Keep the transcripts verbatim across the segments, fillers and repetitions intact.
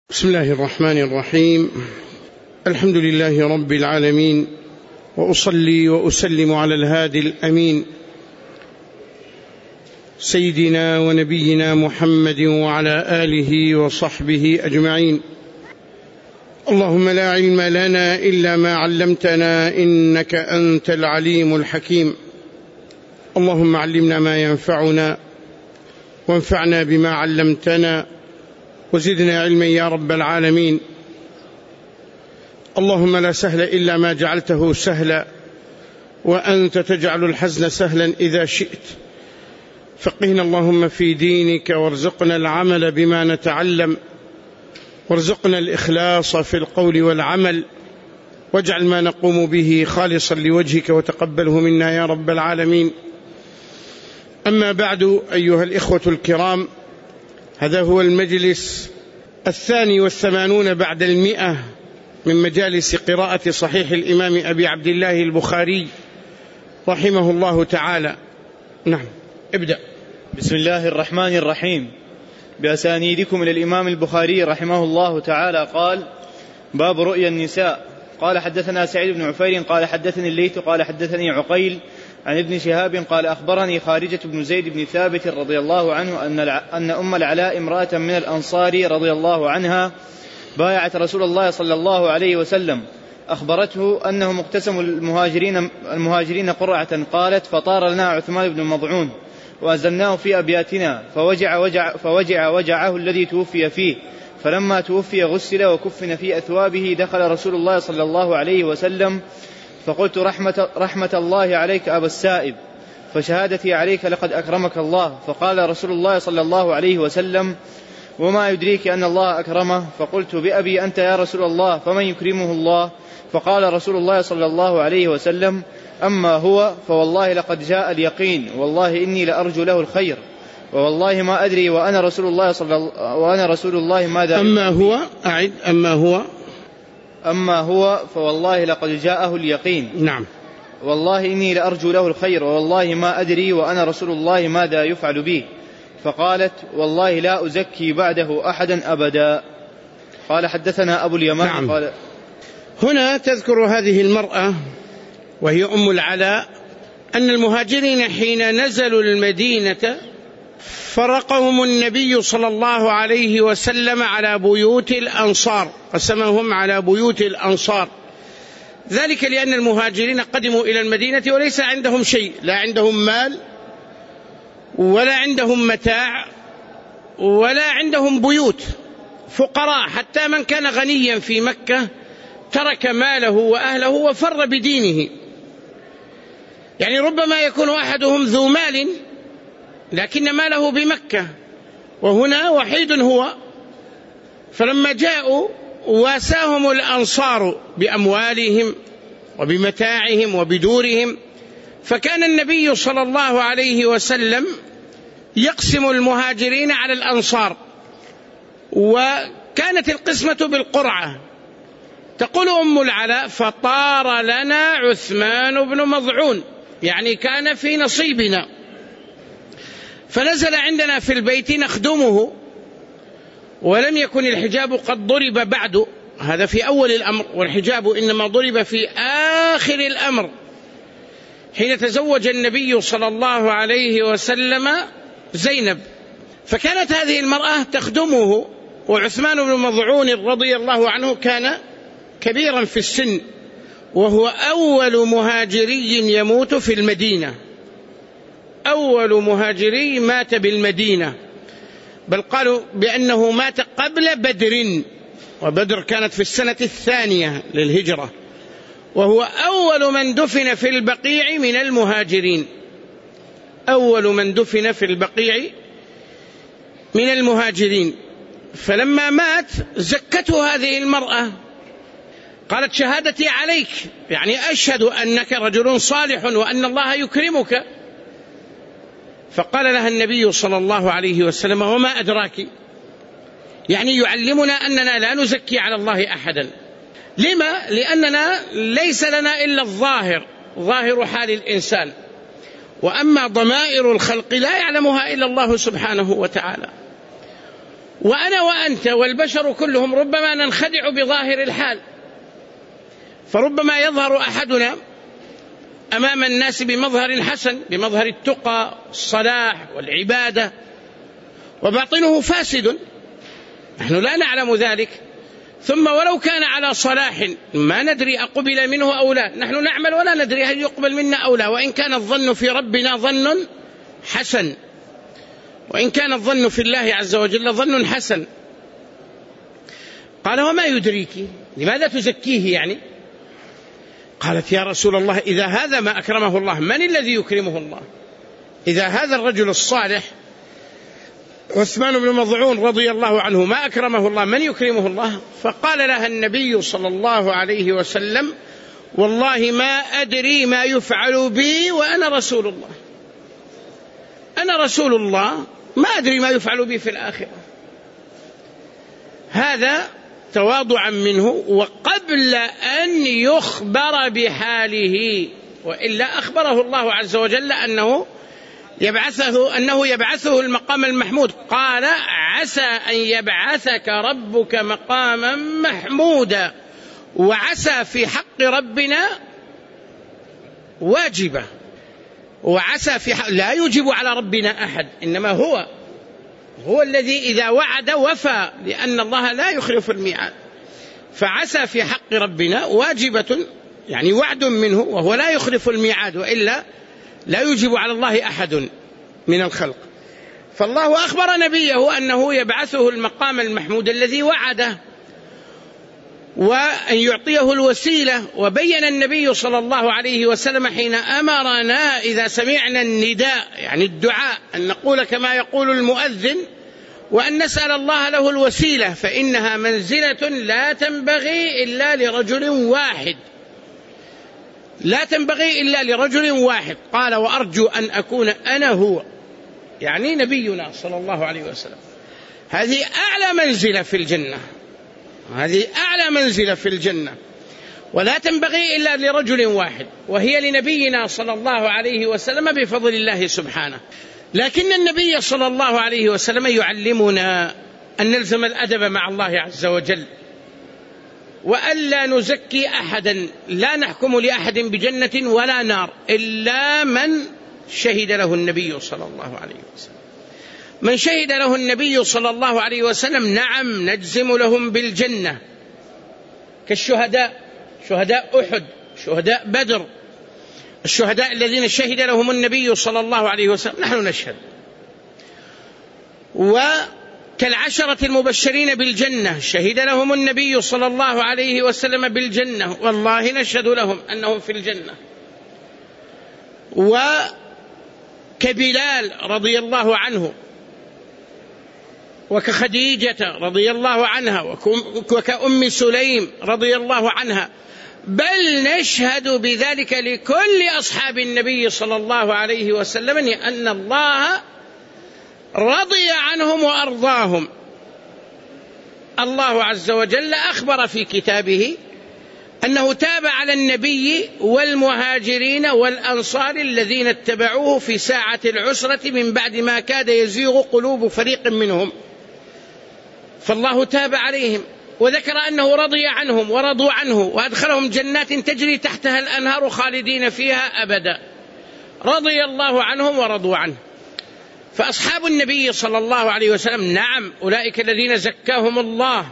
بسم الله الرحمن الرحيم. الحمد لله رب العالمين، وأصلي وأسلم على الهادي الأمين سيدنا ونبينا محمد وعلى آله وصحبه أجمعين. اللهم لا علم لنا إلا ما علمتنا إنك أنت العليم الحكيم. اللهم علمنا ما ينفعنا وانفعنا بما علمتنا وزدنا علما يا رب العالمين. اللهم لا سهل إلا ما جعلته سهلا، وأنت تجعل الحزن سهلا إذا شئت. فقهنا اللهم في دينك، وارزقنا العمل بما نتعلم، وارزقنا الإخلاص في القول والعمل، واجعل ما نقوم به خالصا لوجهك وتقبله منا يا رب العالمين. أما بعد، أيها الإخوة الكرام، هذا هو المجلس الثاني والثمانون بعد المئة من مجالس قراءة صحيح الإمام أبي عبد الله البخاري رحمه الله تعالى. نعم، ابدأ. بسم الله الرحمن الرحيم. بأسانيدكم إلى الإمام البخاري رحمه الله تعالى قال: باب رؤيا النساء. قال: حدثنا سعيد بن عفير قال حدثني الليث قال حدثني عقيل عن ابن شهاب قال: أخبرني خارجة بن زيد بن ثابت رضي الله عنه أن, أن أم العلاء امرأة من الأنصار رضي الله عنها بايعت رسول الله صلى الله عليه وسلم، أخبرته أنهم اقتسموا المهاجرين, المهاجرين قرعة. قالت: فطار لنا عثمان بن مضعون وأزلناه في أبياتنا فوجع, وجع فوجع وجعه الذي توفي فيه، فلما توفي غسل وكفن في أثوابه. دخل رسول الله صلى الله عليه وسلم فقلت: رحمة, رحمة الله عليك أبا السائب، فشهادتي عليك لقد أكرمك الله. فقال رسول الله صلى الله عليه وسلم: وما يدريك أن الله أكرمه؟ فقلت: بأبي أنت يا رسول الله، فمن يكرمه الله؟ فقال رسول الله صلى الله عليه وسلم: أما هو فوالله لقد جاء اليقين، والله إني لأرجو له الخير، ووالله ما أدري وأنا رسول الله صلى الله وأنا رسول الله ماذا. أما هو أعد أما هو أما هو فوالله لقد جاءه اليقين. نعم. والله إني لأرجو له الخير، ووالله ما أدري وأنا رسول الله ماذا يفعل به. فقالت: والله لا أزكي بعده أحدا أبدا. قال: حدثنا أبو اليمان. نعم. قال: هنا تذكر هذه المرأة وهي أم العلاء أن المهاجرين حين نزلوا المدينة فرقهم النبي صلى الله عليه وسلم على بيوت الأنصار، قسمهم على بيوت الأنصار، ذلك لأن المهاجرين قدموا إلى المدينة وليس عندهم شيء، لا عندهم مال ولا عندهم متاع ولا عندهم بيوت، فقراء. حتى من كان غنيا في مكة ترك ماله وأهله وفر بدينه. يعني ربما يكون أحدهم ذو مال لكن ماله بمكة، وهنا وحيد هو. فلما جاءوا واساهم الأنصار بأموالهم وبمتاعهم وبدورهم، فكان النبي صلى الله عليه وسلم يقسم المهاجرين على الأنصار، وكانت القسمة بالقرعة. تقول أم العلاء: فطار لنا عثمان بن مضعون، يعني كان في نصيبنا، فنزل عندنا في البيت نخدمه، ولم يكن الحجاب قد ضرب بعد، هذا في أول الأمر، والحجاب إنما ضرب في آخر الأمر حين تزوج النبي صلى الله عليه وسلم زينب. فكانت هذه المرأة تخدمه، وعثمان بن مضعون رضي الله عنه كان كبيرا في السن، وهو أول مهاجري يموت في المدينة، أول مهاجري مات بالمدينة، بل قالوا بأنه مات قبل بدر، وبدر كانت في السنة الثانية للهجرة، وهو أول من دفن في البقيع من المهاجرين، أول من دفن في البقيع من المهاجرين. فلما مات زكته هذه المرأة، قالت: شهادتي عليك، يعني أشهد أنك رجل صالح وأن الله يكرمك. فقال لها النبي صلى الله عليه وسلم: وما أدراك؟ يعني يعلمنا أننا لا نزكي على الله أحدا. لما؟ لأننا ليس لنا إلا الظاهر، ظاهر حال الإنسان، وأما ضمائر الخلق لا يعلمها إلا الله سبحانه وتعالى. وأنا وأنت والبشر كلهم ربما ننخدع بظاهر الحال، فربما يظهر أحدنا أمام الناس بمظهر حسن، بمظهر التقى الصلاح والعبادة، وباطنه فاسد، نحن لا نعلم ذلك. ثم ولو كان على صلاح ما ندري أقبل منه أو لا، نحن نعمل ولا ندري هل يقبل منا أو لا، وإن كان الظن في ربنا ظن حسن، وإن كان الظن في الله عز وجل ظن حسن. قال: وما يدريك؟ لماذا تزكيه يعني؟ قالت: يا رسول الله، إذا هذا ما أكرمه الله من الذي يكرمه الله؟ إذا هذا الرجل الصالح عثمان بن مظعون رضي الله عنه ما أكرمه الله من يكرمه الله؟ فقال لها النبي صلى الله عليه وسلم: والله ما أدري ما يفعل بي وأنا رسول الله، أنا رسول الله ما أدري ما يفعل بي في الآخرة. هذا تواضعا منه وقبل أن يخبر بحاله، وإلا أخبره الله عز وجل أنه يبعثه أنه يبعثه المقام المحمود. قال: عسى أن يبعثك ربك مقاما محمودا. وعسى في حق ربنا واجبة، وعسى في حق لا يجب على ربنا أحد، إنما هو هو الذي إذا وعد وفى، لأن الله لا يخلف الميعاد. فعسى في حق ربنا واجبة، يعني وعد منه، وهو لا يخلف الميعاد، وإلا لا يجب على الله أحد من الخلق. فالله أخبر نبيه أنه يبعثه المقام المحمود الذي وعده، وأن يعطيه الوسيلة. وبين النبي صلى الله عليه وسلم حين أمرنا إذا سمعنا النداء، يعني الدعاء، أن نقول كما يقول المؤذن، وأن نسأل الله له الوسيلة، فإنها منزلة لا تنبغي إلا لرجل واحد، لا تنبغي إلا لرجل واحد. قال: وأرجو أن أكون أنا هو، يعني نبينا صلى الله عليه وسلم. هذه أعلى منزلة في الجنة، هذه أعلى منزلة في الجنة، ولا تنبغي إلا لرجل واحد، وهي لنبينا صلى الله عليه وسلم بفضل الله سبحانه. لكن النبي صلى الله عليه وسلم يعلمنا أن نلزم الأدب مع الله عز وجل، وألا نزكي أحدا، لا نحكم لأحد بجنة ولا نار إلا من شهد له النبي صلى الله عليه وسلم. من شهد له النبي صلى الله عليه وسلم نعم نجزم لهم بالجنة، كالشهداء، شهداء أحد، شهداء بدر، الشهداء الذين شهد لهم النبي صلى الله عليه وسلم نحن نشهد. وكالعشرة المبشرين بالجنة شهد لهم النبي صلى الله عليه وسلم بالجنة، والله نشهد لهم أنهم في الجنة. وكبلال رضي الله عنه، وكخديجة رضي الله عنها، وكأم سليم رضي الله عنها، بل نشهد بذلك لكل أصحاب النبي صلى الله عليه وسلم أن الله رضي عنهم وأرضاهم. الله عز وجل أخبر في كتابه أنه تاب على النبي والمهاجرين والأنصار الذين اتبعوه في ساعة العسرة من بعد ما كاد يزيغ قلوب فريق منهم، فالله تاب عليهم، وذكر أنه رضي عنهم ورضوا عنه، وأدخلهم جنات تجري تحتها الأنهار خالدين فيها أبدا. رضي الله عنهم ورضوا عنه. فأصحاب النبي صلى الله عليه وسلم نعم أولئك الذين زكاهم الله،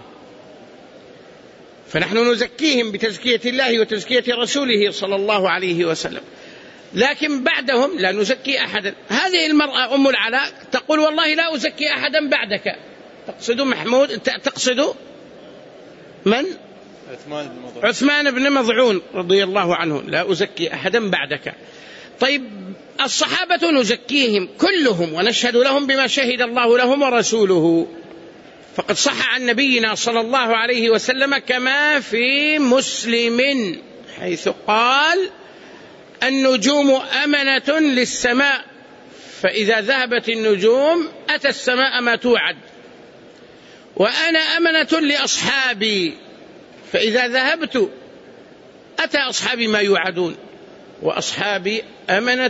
فنحن نزكيهم بتزكية الله وتزكية رسوله صلى الله عليه وسلم، لكن بعدهم لا نزكي أحدا. هذه المرأة أم العلاء تقول: والله لا أزكي أحدا بعدك. تقصد محمود، تقصد من؟ عثمان بن مظعون رضي الله عنه، لا أزكي أحدا بعدك. طيب الصحابة نزكيهم كلهم ونشهد لهم بما شهد الله لهم ورسوله، فقد صح عن نبينا صلى الله عليه وسلم كما في مسلم حيث قال: النجوم أمنة للسماء، فإذا ذهبت النجوم أتى السماء ما توعد، وأنا أمنة لأصحابي، فإذا ذهبت أتى أصحابي ما يوعدون، وأصحابي أمنة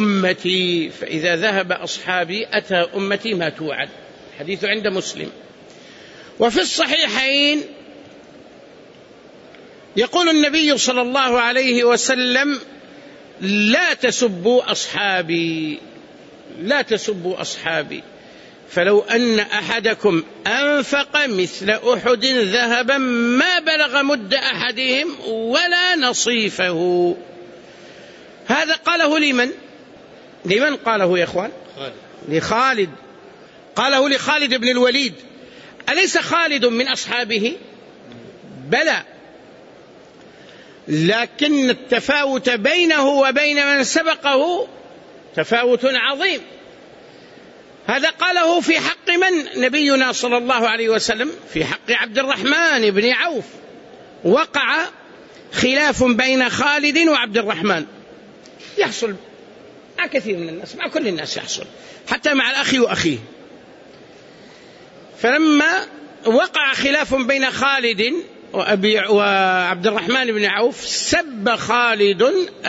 لأمتي، فإذا ذهب أصحابي أتى أمتي ما توعد. حديث عند مسلم. وفي الصحيحين يقول النبي صلى الله عليه وسلم: لا تسبوا أصحابي، لا تسبوا أصحابي، فلو أن أحدكم أنفق مثل أحد ذهبا ما بلغ مد أحدهم ولا نصيفه. هذا قاله لمن؟ لمن قاله يا إخوان؟ خالد. لخالد، قاله لخالد بن الوليد. أليس خالد من أصحابه؟ بلى، لكن التفاوت بينه وبين من سبقه تفاوت عظيم. هذا قاله في حق من؟ نبينا صلى الله عليه وسلم في حق عبد الرحمن بن عوف. وقع خلاف بين خالد وعبد الرحمن، يحصل مع كثير من الناس، مع كل الناس يحصل، حتى مع الأخ وأخيه. فلما وقع خلاف بين خالد وأبي وعبد الرحمن بن عوف سب خالد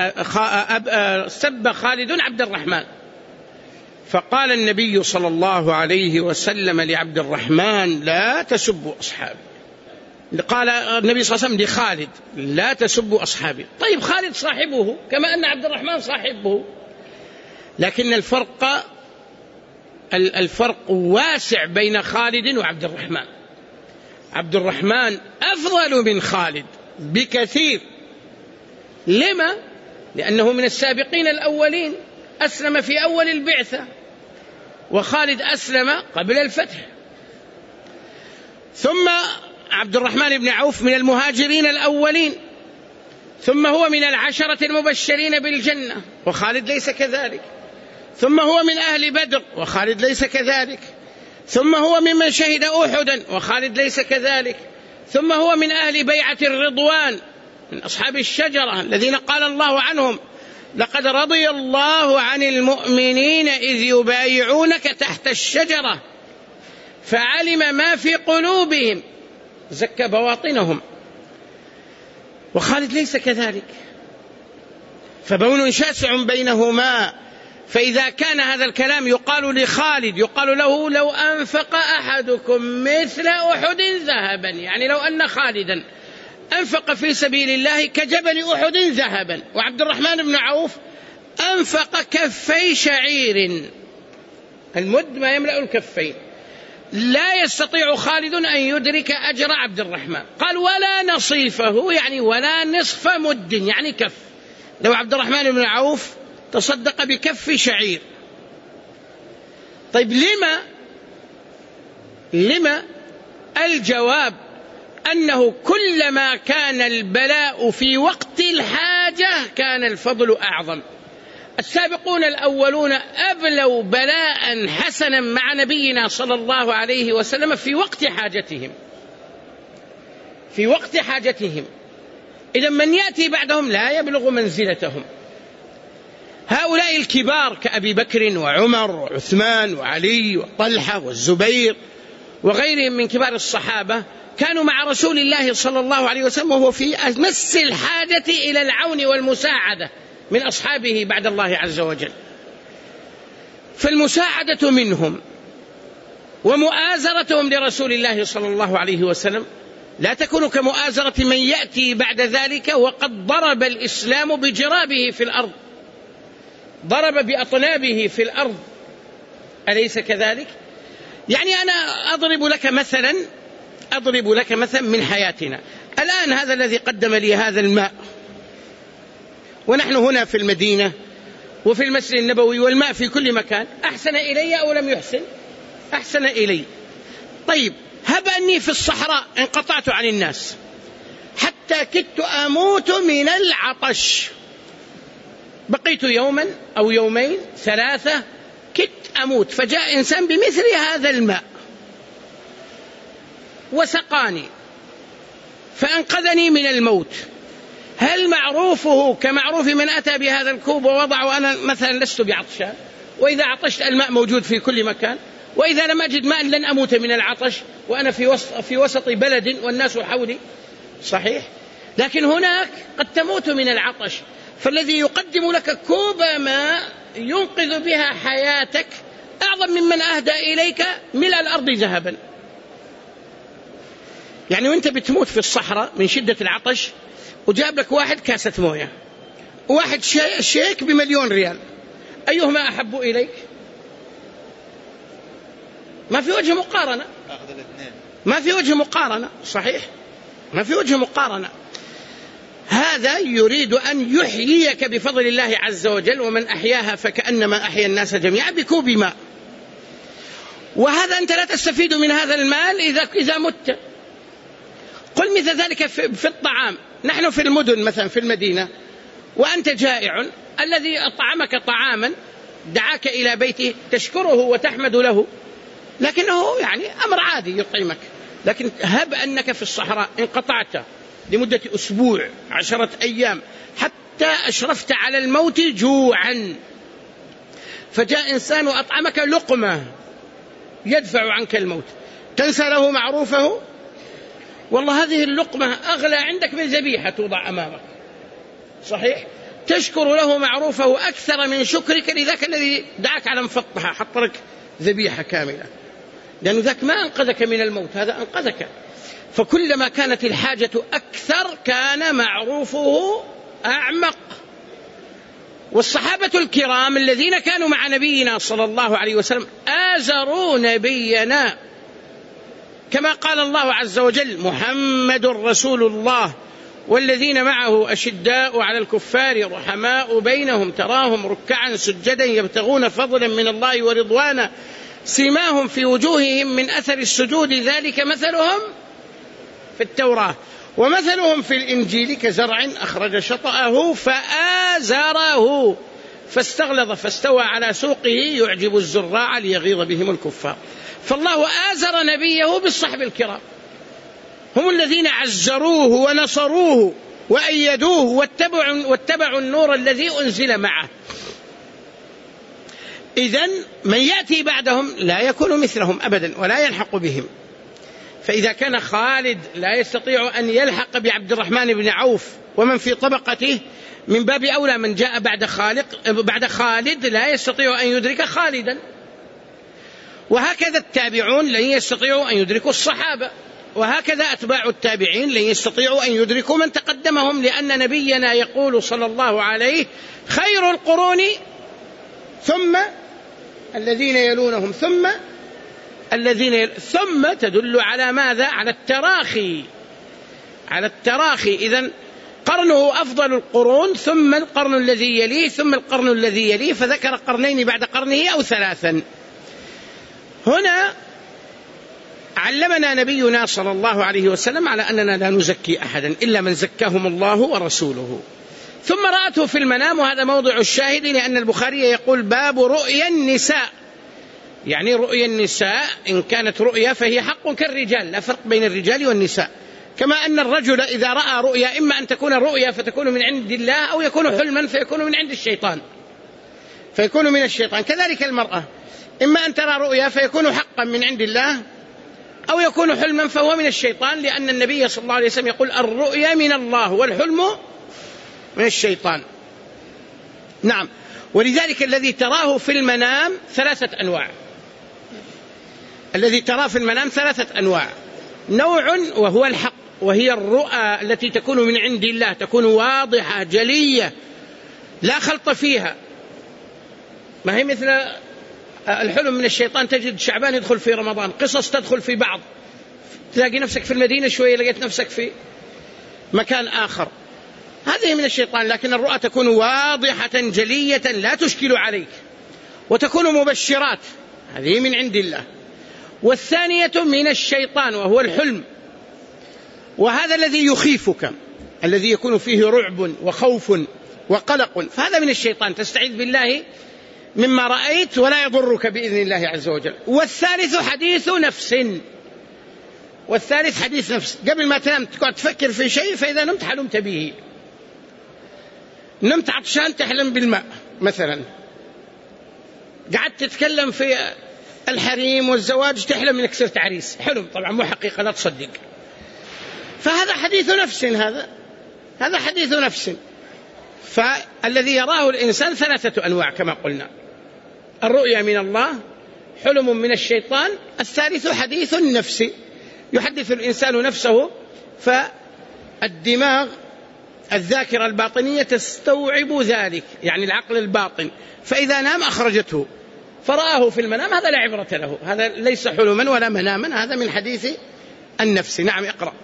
سب خالد عبد الرحمن، فقال النبي صلى الله عليه وسلم لعبد الرحمن: لا تسبوا أصحابي. قال النبي صلى الله عليه وسلم لخالد: لا تسبوا أصحابي. طيب خالد صاحبه كما أن عبد الرحمن صاحبه، لكن الفرق الفرق واسع بين خالد وعبد الرحمن. عبد الرحمن أفضل من خالد بكثير. لما؟ لأنه من السابقين الأولين، أسلم في أول البعثة، وخالد أسلم قبل الفتح. ثم عبد الرحمن بن عوف من المهاجرين الأولين، ثم هو من العشرة المبشرين بالجنة، وخالد ليس كذلك. ثم هو من أهل بدر، وخالد ليس كذلك. ثم هو ممن شهد أحدا، وخالد ليس كذلك. ثم هو من أهل بيعة الرضوان، من أصحاب الشجرة الذين قال الله عنهم: لقد رضي الله عن المؤمنين إذ يبايعونك تحت الشجرة فعلم ما في قلوبهم زكى بواطنهم. وخالد ليس كذلك، فبون شاسع بينهما. فإذا كان هذا الكلام يقال لخالد، يقال له: لو أنفق أحدكم مثل أحد ذهبا، يعني لو أن خالدا أنفق في سبيل الله كجبل أحد ذهبا. وعبد الرحمن بن عوف أنفق كفي شعير، المد ما يملأ الكفين. لا يستطيع خالد أن يدرك أجر عبد الرحمن. قال: ولا نصيفه، يعني ولا نصف مد، يعني كف. لو عبد الرحمن بن عوف تصدق بكف شعير. طيب لما لما الجواب أنه كلما كان البلاء في وقت الحاجة كان الفضل أعظم. السابقون الأولون أبلوا بلاء حسنا مع نبينا صلى الله عليه وسلم في وقت حاجتهم، في وقت حاجتهم. إذا من يأتي بعدهم لا يبلغ منزلتهم. هؤلاء الكبار كأبي بكر وعمر وعثمان وعلي وطلحة والزبير وغيرهم من كبار الصحابة كانوا مع رسول الله صلى الله عليه وسلم وهو في أمس الحاجة إلى العون والمساعدة من أصحابه بعد الله عز وجل. فالمساعدة منهم ومؤازرتهم لرسول الله صلى الله عليه وسلم لا تكون كمؤازرة من يأتي بعد ذلك وقد ضرب الإسلام بجرابه في الأرض، ضرب بأطنابه في الأرض، أليس كذلك؟ يعني أنا أضرب لك مثلا أضرب لك مثلا من حياتنا الآن. هذا الذي قدم لي هذا الماء، ونحن هنا في المدينة وفي المسجد النبوي والماء في كل مكان، أحسن إلي أو لم يحسن؟ أحسن إلي. طيب هب أني في الصحراء انقطعت عن الناس حتى كدت أموت من العطش، بقيت يوما أو يومين ثلاثة كدت أموت، فجاء إنسان بمثل هذا الماء وسقاني فأنقذني من الموت. هل معروفه كمعروف من أتى بهذا الكوب ووضع وأنا مثلا لست بعطشان؟ وإذا عطشت الماء موجود في كل مكان، وإذا لم أجد ماء لن أموت من العطش وأنا في وسط, في وسط بلد والناس حولي، صحيح؟ لكن هناك قد تموت من العطش، فالذي يقدم لك كوب ماء ينقذ بها حياتك أعظم ممن أهدى إليك ملء الأرض ذهبا. يعني وانت بتموت في الصحراء من شدة العطش وجاب لك واحد كاسة موية وواحد شيك بمليون ريال، أيهما أحب إليك؟ ما في وجه مقارنة، ما في وجه مقارنة، صحيح ما في وجه مقارنة. هذا يريد أن يحييك بفضل الله عز وجل، ومن أحياها فكأنما أحيا الناس جميعا بكوب ماء. وهذا أنت لا تستفيد من هذا المال إذا إذا مت. قل مثل ذلك في الطعام، نحن في المدن مثلا في المدينة وأنت جائع، الذي أطعمك طعاما دعاك إلى بيته تشكره وتحمد له، لكنه يعني أمر عادي يطعمك. لكن هب أنك في الصحراء انقطعت لمدة أسبوع عشرة أيام حتى أشرفت على الموت جوعا، فجاء إنسان وأطعمك لقمة يدفع عنك الموت، تنسى له معروفه؟ والله هذه اللقمة أغلى عندك من ذبيحة توضع أمامك، صحيح؟ تشكر له معروفه أكثر من شكرك لذاك الذي دعاك على مفطحة حط لك ذبيحة كاملة، لأن ذاك ما أنقذك من الموت، هذا أنقذك. فكلما كانت الحاجة أكثر كان معروفه أعمق. والصحابة الكرام الذين كانوا مع نبينا صلى الله عليه وسلم آزروا نبينا، كما قال الله عز وجل: محمد رسول الله والذين معه أشداء على الكفار رحماء بينهم تراهم ركعا سجدا يبتغون فضلا من الله ورضوانا سيماهم في وجوههم من أثر السجود ذلك مثلهم في التوراة ومثلهم في الإنجيل كزرع أخرج شطأه فآزره فاستغلظ فاستوى على سوقه يعجب الزراع ليغيظ بهم الكفار. فالله آزر نبيه بالصحب الكرام، هم الذين عزروه ونصروه وأيدوه واتبعوا, واتبعوا النور الذي أنزل معه. إذن من يأتي بعدهم لا يكون مثلهم أبدا ولا يلحق بهم. فإذا كان خالد لا يستطيع أن يلحق بعبد الرحمن بن عوف ومن في طبقته، من باب أولى من جاء بعد خالق بعد خالد لا يستطيع أن يدرك خالدا. وهكذا التابعون لن يستطيعوا أن يدركوا الصحابة، وهكذا أتباع التابعين لن يستطيعوا أن يدركوا من تقدمهم، لأن نبينا يقول صلى الله عليه: خير القرون ثم الذين يلونهم ثم الذين يل... ثم تدل على ماذا؟ على التراخي، على التراخي. إذن قرنه أفضل القرون ثم القرن الذي يليه ثم القرن الذي يليه، فذكر قرنين بعد قرنه أو ثلاثا. هنا علمنا نبينا صلى الله عليه وسلم على أننا لا نزكي أحدا إلا من زكاهم الله ورسوله. ثم رأته في المنام، وهذا موضع الشاهد، لأن البخاري يقول: باب رؤيا النساء، يعني رؤيا النساء إن كانت رؤيا فهي حق كالرجال، لا فرق بين الرجال والنساء. كما أن الرجل إذا رأى رؤيا إما أن تكون رؤيا فتكون من عند الله، أو يكون حلما فيكون من عند الشيطان فيكون من الشيطان. كذلك المرأة إما أن ترى رؤيا فيكون حقا من عند الله، أو يكون حلما فهو من الشيطان، لأن النبي صلى الله عليه وسلم يقول: الرؤيا من الله والحلم من الشيطان. نعم. ولذلك الذي تراه في المنام ثلاثة أنواع، الذي تراه في المنام ثلاثة أنواع. نوع وهو الحق، وهي الرؤى التي تكون من عند الله، تكون واضحة جلية لا خلط فيها، ما هي مثل الحلم من الشيطان. تجد شعبان يدخل في رمضان، قصص تدخل في بعض، تلاقي نفسك في المدينة شوية لقيت نفسك في مكان آخر، هذه من الشيطان. لكن الرؤى تكون واضحة جلية لا تشكل عليك، وتكون مبشرات، هذه من عند الله. والثانية من الشيطان وهو الحلم، وهذا الذي يخيفك، الذي يكون فيه رعب وخوف وقلق، فهذا من الشيطان، تستعيذ بالله مما رأيت ولا يضرك بإذن الله عز وجل. والثالث حديث نفس، والثالث حديث نفس، قبل ما تنام تقعد تفكر في شيء، فإذا نمت حلمت به. نمت عطشان تحلم بالماء مثلا، قعدت تتكلم في الحريم والزواج تحلم انك صرت عريس، حلم طبعا مو حقيقة لا تصدق. فهذا حديث نفس، هذا هذا حديث نفس. فالذي يراه الإنسان ثلاثة أنواع كما قلنا: الرؤيا من الله، حلم من الشيطان، الثالث حديث النفس. يحدث الإنسان نفسه، فالدماغ الذاكرة الباطنية تستوعب ذلك، يعني العقل الباطن، فإذا نام أخرجته، فرآه في المنام، هذا لا عبرة له، هذا ليس حلما ولا مناما، هذا من حديث النفس. نعم اقرأ.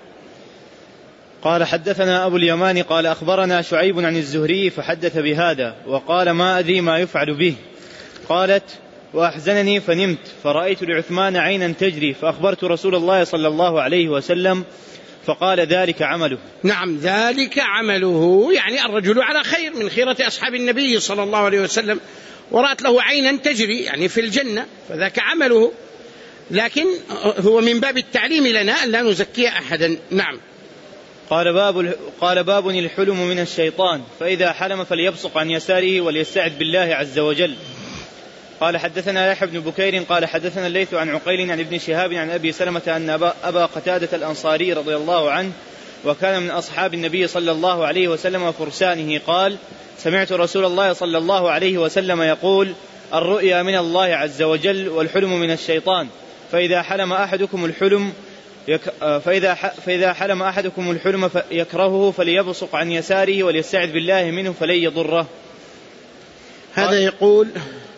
قال حدثنا أبو اليمان قال أخبرنا شعيب عن الزهري فحدث بهذا وقال ما أدري ما يفعل به. قالت وأحزنني فنمت فرأيت لعثمان عينا تجري فأخبرت رسول الله صلى الله عليه وسلم فقال ذلك عمله. نعم ذلك عمله، يعني الرجل على خير من خيرة أصحاب النبي صلى الله عليه وسلم، ورأت له عينا تجري يعني في الجنة، فذاك عمله، لكن هو من باب التعليم لنا أن لا نزكي أحدا. نعم. قال باب, قال باب الحلم من الشيطان فإذا حلم فليبصق عن يساره وليستعذ بالله عز وجل. قال حدثنا يحيى بن بكير قال حدثنا الليث عن عقيل عن ابن شهاب عن أبي سلمة أن أبا, أبا قتادة الأنصاري رضي الله عنه وكان من أصحاب النبي صلى الله عليه وسلم وفرسانه قال سمعت رسول الله صلى الله عليه وسلم يقول الرؤيا من الله عز وجل والحلم من الشيطان فإذا حلم أحدكم الحلم يك فإذا, فإذا حلم أحدكم الحلم يكرهه فليبصق عن يساره وليستعذ بالله منه فلن يضره. هذا يقول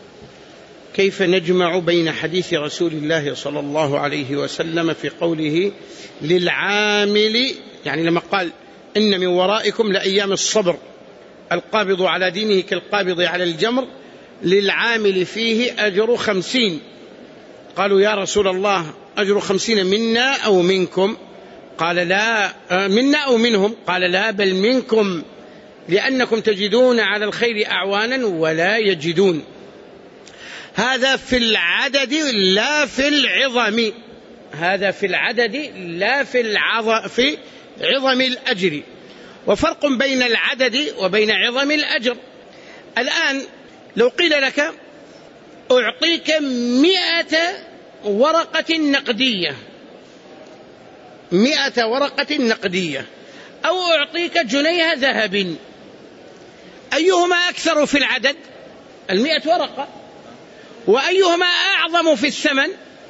كيف نجمع بين حديث رسول الله صلى الله عليه وسلم في قوله للعامل، يعني لما قال إن من ورائكم لأيام الصبر القابض على دينه كالقابض على الجمر للعامل فيه أجر خمسين، قالوا يا رسول الله أجر خمسين منا أو منكم؟ قال لا، منا أو منهم؟ قال لا بل منكم، لأنكم تجدون على الخير أعوانا ولا يجدون. هذا في العدد لا في العظم، هذا في العدد لا في العظم، في عظم الأجر، وفرق بين العدد وبين عظم الأجر. الآن لو قيل لك أعطيك مئة ورقة نقدية، مئة ورقة نقدية، أو أعطيك جنيه ذهب، أيهما أكثر في العدد؟ المئة ورقة. وأيهما أعظم في الثمن؟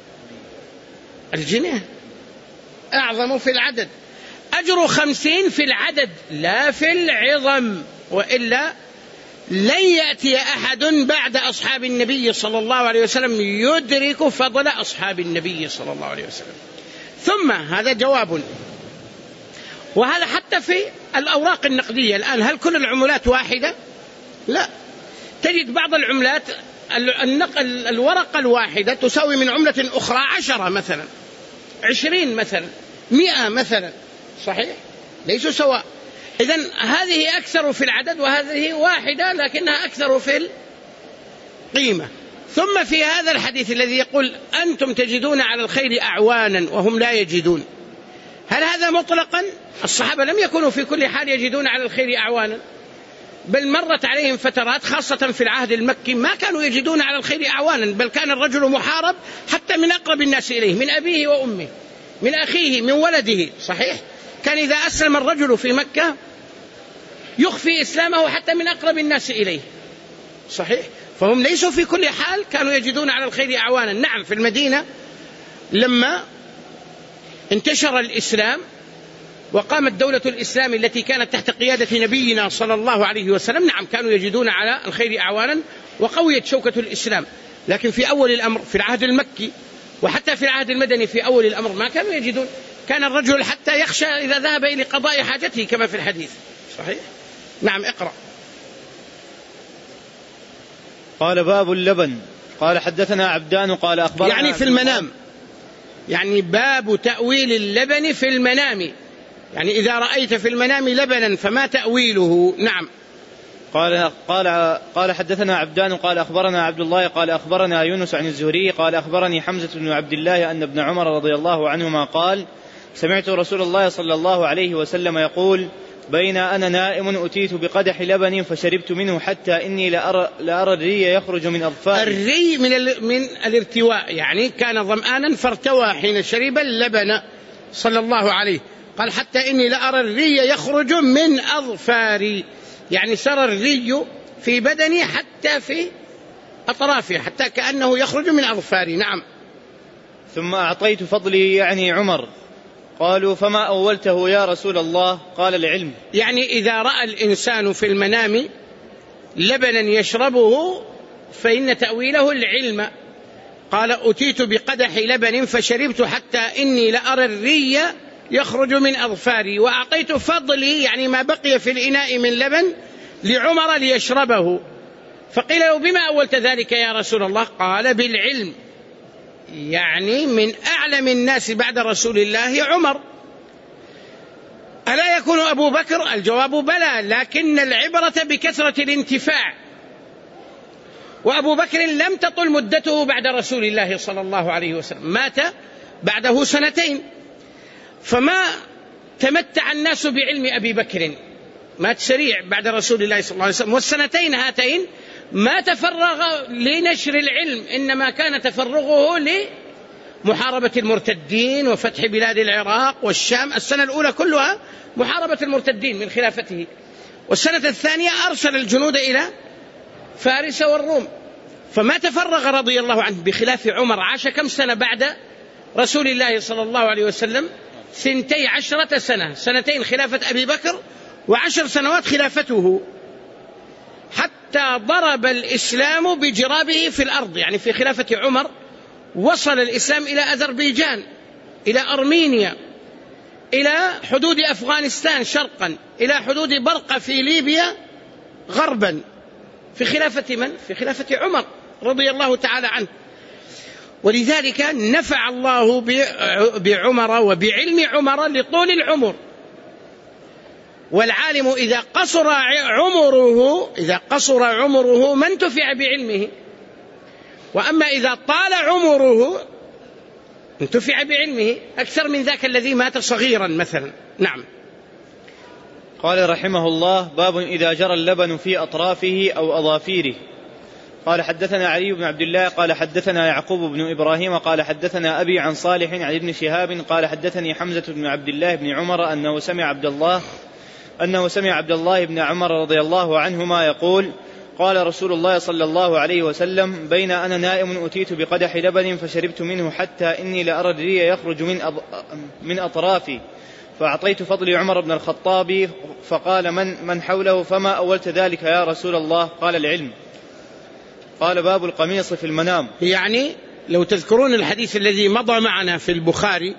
الجنيه أعظم في العدد. أجر خمسين في العدد لا في العظم، وإلا لن يأتي أحد بعد أصحاب النبي صلى الله عليه وسلم يدرك فضل أصحاب النبي صلى الله عليه وسلم. ثم هذا جواب. وهذا حتى في الأوراق النقدية الآن، هل كل العملات واحدة؟ لا، تجد بعض العملات الورقة الواحدة تساوي من عملة أخرى عشرة مثلا، عشرين مثلا، مئة مثلا، صحيح؟ ليسوا سواء. إذن هذه أكثر في العدد وهذه واحدة لكنها أكثر في القيمة. ثم في هذا الحديث الذي يقول أنتم تجدون على الخير أعوانا وهم لا يجدون، هل هذا مطلقا؟ الصحابة لم يكونوا في كل حال يجدون على الخير أعوانا، بل مرت عليهم فترات خاصة في العهد المكي ما كانوا يجدون على الخير أعوانا، بل كان الرجل محارب حتى من أقرب الناس إليه، من أبيه وأمه، من أخيه، من ولده، صحيح؟ كان إذا أسلم الرجل في مكة يخفي إسلامه حتى من أقرب الناس إليه، صحيح؟ فهم ليسوا في كل حال كانوا يجدون على الخير أعوانا. نعم، في المدينة لما انتشر الإسلام وقامت دولة الإسلام التي كانت تحت قيادة نبينا صلى الله عليه وسلم، نعم كانوا يجدون على الخير أعوانا وقويت شوكة الإسلام. لكن في أول الأمر في العهد المكي وحتى في العهد المدني في أول الأمر ما كانوا يجدون. كان الرجل حتى يخشى إذا ذهب إلى قضاء حاجته كما في الحديث، صحيح؟ نعم اقرأ. قال باب اللبن. قال حدثنا عبدان قال أخبرنا، يعني في المنام، يعني باب تأويل اللبن في المنام، يعني إذا رأيت في المنام لبنا فما تأويله. نعم. قال قال قال حدثنا عبدان قال أخبرنا عبد الله قال أخبرنا يونس عن الزهري قال أخبرني حمزة بن عبد الله أن ابن عمر رضي الله عنهما قال سمعت رسول الله صلى الله عليه وسلم يقول بين أنا نائم أتيت بقدح لبن فشربت منه حتى إني لأرى, لأرى الري يخرج من أظفاري. الري من, من الارتواء، يعني كان ظمآنا فارتوى حين شرب اللبن صلى الله عليه. قال حتى إني لأرى الري يخرج من أظفاري، يعني سرى الري في بدني حتى في أطرافه، حتى كأنه يخرج من أظفاري. نعم. ثم أعطيت فضلي يعني عمر قالوا فما أولته يا رسول الله؟ قال العلم. يعني إذا رأى الإنسان في المنام لبنا يشربه فإن تأويله العلم. قال أتيت بقدح لبن فشربت حتى إني لأرى الري يخرج من أظفاري، وأعطيت فضلي يعني ما بقي في الإناء من لبن لعمر ليشربه. فقيل له بما أولت ذلك يا رسول الله؟ قال بالعلم، يعني من أعلم الناس بعد رسول الله عمر. ألا يكون أبو بكر؟ الجواب بلى، لكن العبرة بكثرة الانتفاع، وأبو بكر لم تطل مدته بعد رسول الله صلى الله عليه وسلم، مات بعده سنتين، فما تمتع الناس بعلم أبي بكر، مات سريع بعد رسول الله صلى الله عليه وسلم، والسنتين هاتين ما تفرغ لنشر العلم، إنما كان تفرغه لمحاربة المرتدين وفتح بلاد العراق والشام. السنة الأولى كلها محاربة المرتدين من خلافته، والسنة الثانية أرسل الجنود إلى فارس والروم، فما تفرغ رضي الله عنه، بخلاف عمر عاش كم سنة بعد رسول الله صلى الله عليه وسلم؟ ثنتي عشرة سنة، سنتين خلافة أبي بكر وعشر سنوات خلافته، حتى ضرب الإسلام بجرابه في الأرض. يعني في خلافة عمر وصل الإسلام إلى أذربيجان، إلى أرمينيا، إلى حدود أفغانستان شرقا، إلى حدود برقة في ليبيا غربا، في خلافة من؟ في خلافة عمر رضي الله تعالى عنه. ولذلك نفع الله بعمر وبعلم عمر لطول العمر. والعالم إذا قصر عمره إذا قصر عمره ما انتفع بعلمه، وأما إذا طال عمره انتفع بعلمه أكثر من ذاك الذي مات صغيرا مثلا. نعم. قال رحمه الله: باب إذا جرى اللبن في أطرافه أو أظافيره. قال حدثنا علي بن عبد الله قال حدثنا يعقوب بن إبراهيم قال حدثنا أبي عن صالح عن ابن شهاب قال حدثني حمزة بن عبد الله بن عمر أنه سمع عبد الله أنه سمع عبد الله بن عمر رضي الله عنهما يقول: قال رسول الله صلى الله عليه وسلم: بين أنا نائم أتيت بقدح لبن فشربت منه حتى إني لأرى الري يخرج من أض... من أطرافي، فأعطيت فضلي عمر بن الخطاب، فقال من من حوله: فما أولت ذلك يا رسول الله؟ قال العلم. قال: باب القميص في المنام. يعني لو تذكرون الحديث الذي مضى معنا في البخاري،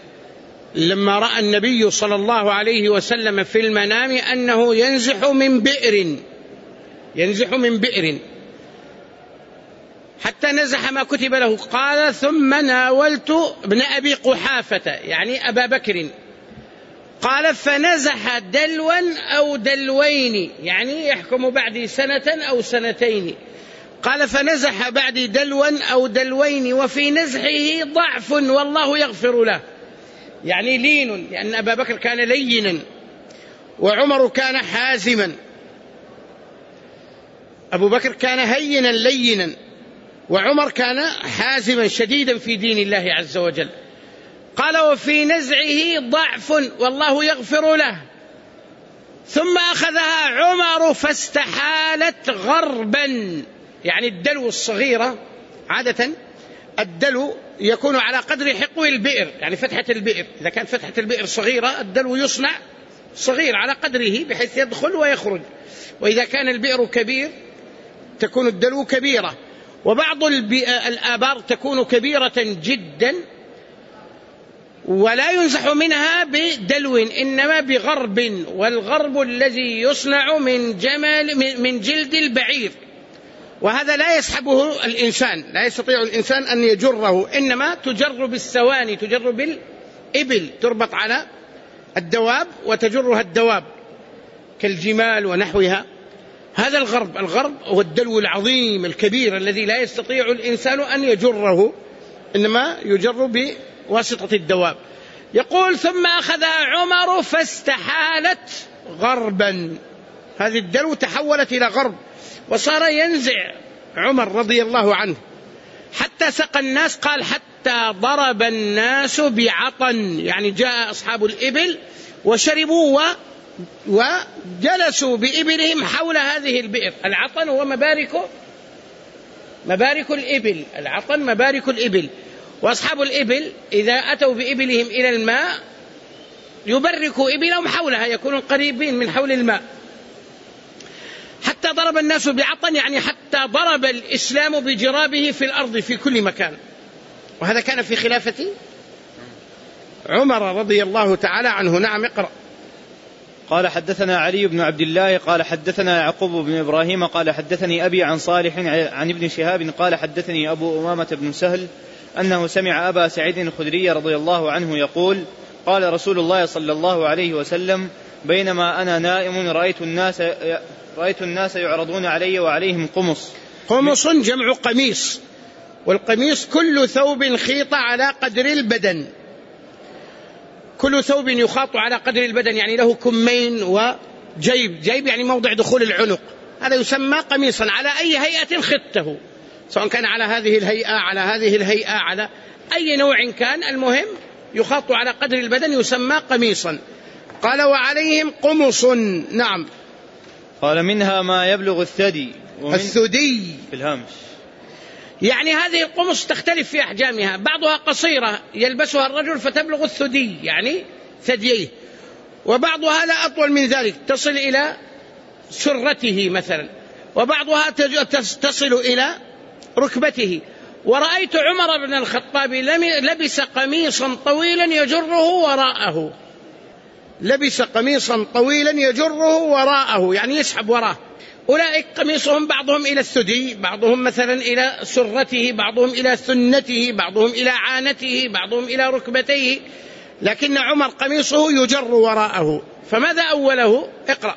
لما رأى النبي صلى الله عليه وسلم في المنام أنه ينزح من بئر ينزح من بئر حتى نزح ما كتب له، قال: ثم ناولت ابن أبي قحافة يعني أبا بكر، قال: فنزح دلوا أو دلوين، يعني يحكم بعدي سنة أو سنتين، قال: فنزح بعدي دلوا أو دلوين، وفي نزحه ضعف والله يغفر له، يعني لين، لأن أبا بكر كان لينا وعمر كان حازما. أبو بكر كان هينا لينا، وعمر كان حازما شديدا في دين الله عز وجل. قال: وفي نزعه ضعف والله يغفر له. ثم أخذها عمر فاستحالت غربا، يعني الدلو الصغيرة، عادة الدلو يكون على قدر حقو البئر، يعني فتحة البئر، إذا كانت فتحة البئر صغيرة الدلو يصنع صغير على قدره بحيث يدخل ويخرج، وإذا كان البئر كبير تكون الدلو كبيرة. وبعض الآبار تكون كبيرة جدا ولا ينزح منها بدلو، إنما بغرب، والغرب الذي يصنع من جمل من جلد البعير، وهذا لا يسحبه الإنسان، لا يستطيع الإنسان أن يجره، إنما تجر بالسواني، تجر بالإبل، تربط على الدواب وتجرها الدواب كالجمال ونحوها. هذا الغرب. الغرب هو الدلو العظيم الكبير الذي لا يستطيع الإنسان أن يجره، إنما يجر بواسطة الدواب. يقول: ثم أخذها عمر فاستحالت غربا، هذه الدلو تحولت إلى غرب، وصار ينزع عمر رضي الله عنه حتى سقى الناس، قال: حتى ضرب الناس بعطن، يعني جاء أصحاب الإبل وشربوا وجلسوا بإبلهم حول هذه البئر. العطن هو مبارك مبارك الإبل، العطن مبارك الإبل. وأصحاب الإبل إذا أتوا بإبلهم إلى الماء يبركوا إبلهم حولها، يكونوا قريبين من حول الماء. حتى ضرب الناس بعطن، يعني حتى ضرب الإسلام بجرابه في الأرض في كل مكان. وهذا كان في خلافة عمر رضي الله تعالى عنه. نعم اقرأ. قال حدثنا علي بن عبد الله قال حدثنا يعقوب بن إبراهيم قال حدثني أبي عن صالح عن ابن شهاب قال حدثني أبو أمامة بن سهل أنه سمع أبا سعيد الخدري رضي الله عنه يقول قال رسول الله صلى الله عليه وسلم بينما أنا نائم رأيت الناس رأيت الناس يعرضون علي وعليهم قمص. قمص جمع قميص، والقميص كل ثوب خيط على قدر البدن، كل ثوب يخاط على قدر البدن، يعني له كمين وجيب، جيب يعني موضع دخول العنق، هذا يسمى قميصا على أي هيئة خطه، سواء كان على هذه الهيئة على هذه الهيئة على أي نوع كان، المهم يخاط على قدر البدن يسمى قميصا. قال وعليهم قمص. نعم. قال منها ما يبلغ الثدي الثدي في الهامش، يعني هذه القمص تختلف في أحجامها، بعضها قصيرة يلبسها الرجل فتبلغ الثدي يعني ثدييه، وبعضها لا أطول من ذلك تصل إلى سرته مثلا، وبعضها تصل إلى ركبته. ورأيت عمر بن الخطاب لبس قميصا طويلا يجره وراءه، لبس قميصا طويلا يجره وراءه يعني يسحب وراه. أولئك قميصهم بعضهم إلى الثدي، بعضهم مثلا إلى سرته، بعضهم إلى ثنته، بعضهم إلى عانته، بعضهم إلى ركبتيه، لكن عمر قميصه يجر وراءه. فماذا أوله؟ اقرأ.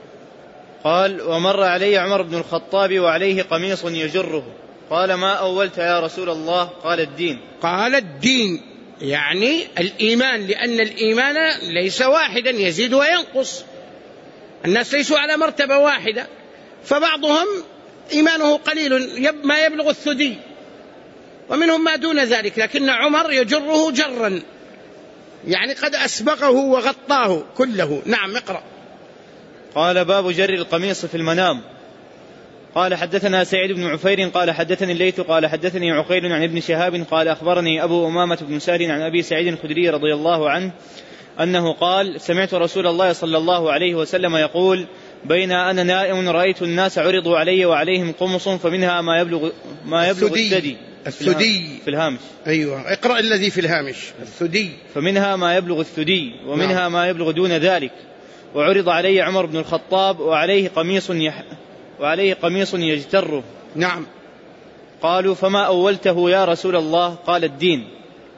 قال ومر علي عمر بن الخطاب وعليه قميص يجره، قال ما أولت يا رسول الله؟ قال الدين. قال الدين يعني الإيمان، لأن الإيمان ليس واحدا، يزيد وينقص، الناس ليسوا على مرتبة واحدة، فبعضهم إيمانه قليل ما يبلغ الثدي، ومنهم ما دون ذلك، لكن عمر يجره جرا يعني قد أسبقه وغطاه كله. نعم اقرأ. قال باب جر القميص في المنام. قال حدثنا سعيد بن عفير قال حدثني الليث قال حدثني عقيل عن ابن شهاب قال أخبرني أبو أمامة بن سهل عن أبي سعيد الخدري رضي الله عنه أنه قال سمعت رسول الله صلى الله عليه وسلم يقول بين أنا نائم رأيت الناس عرضوا علي وعليهم قمص فمنها ما يبلغ ما يبلغ الثدي الثدي في الهامش. أيوة اقرأ الذي في الهامش. الثدي فمنها ما يبلغ الثدي ومنها نعم. ما يبلغ دون ذلك. وعرض علي عمر بن الخطاب وعليه قميص يح وعليه قميص يجتره. نعم. قالوا فما أولته يا رسول الله؟ قال الدين.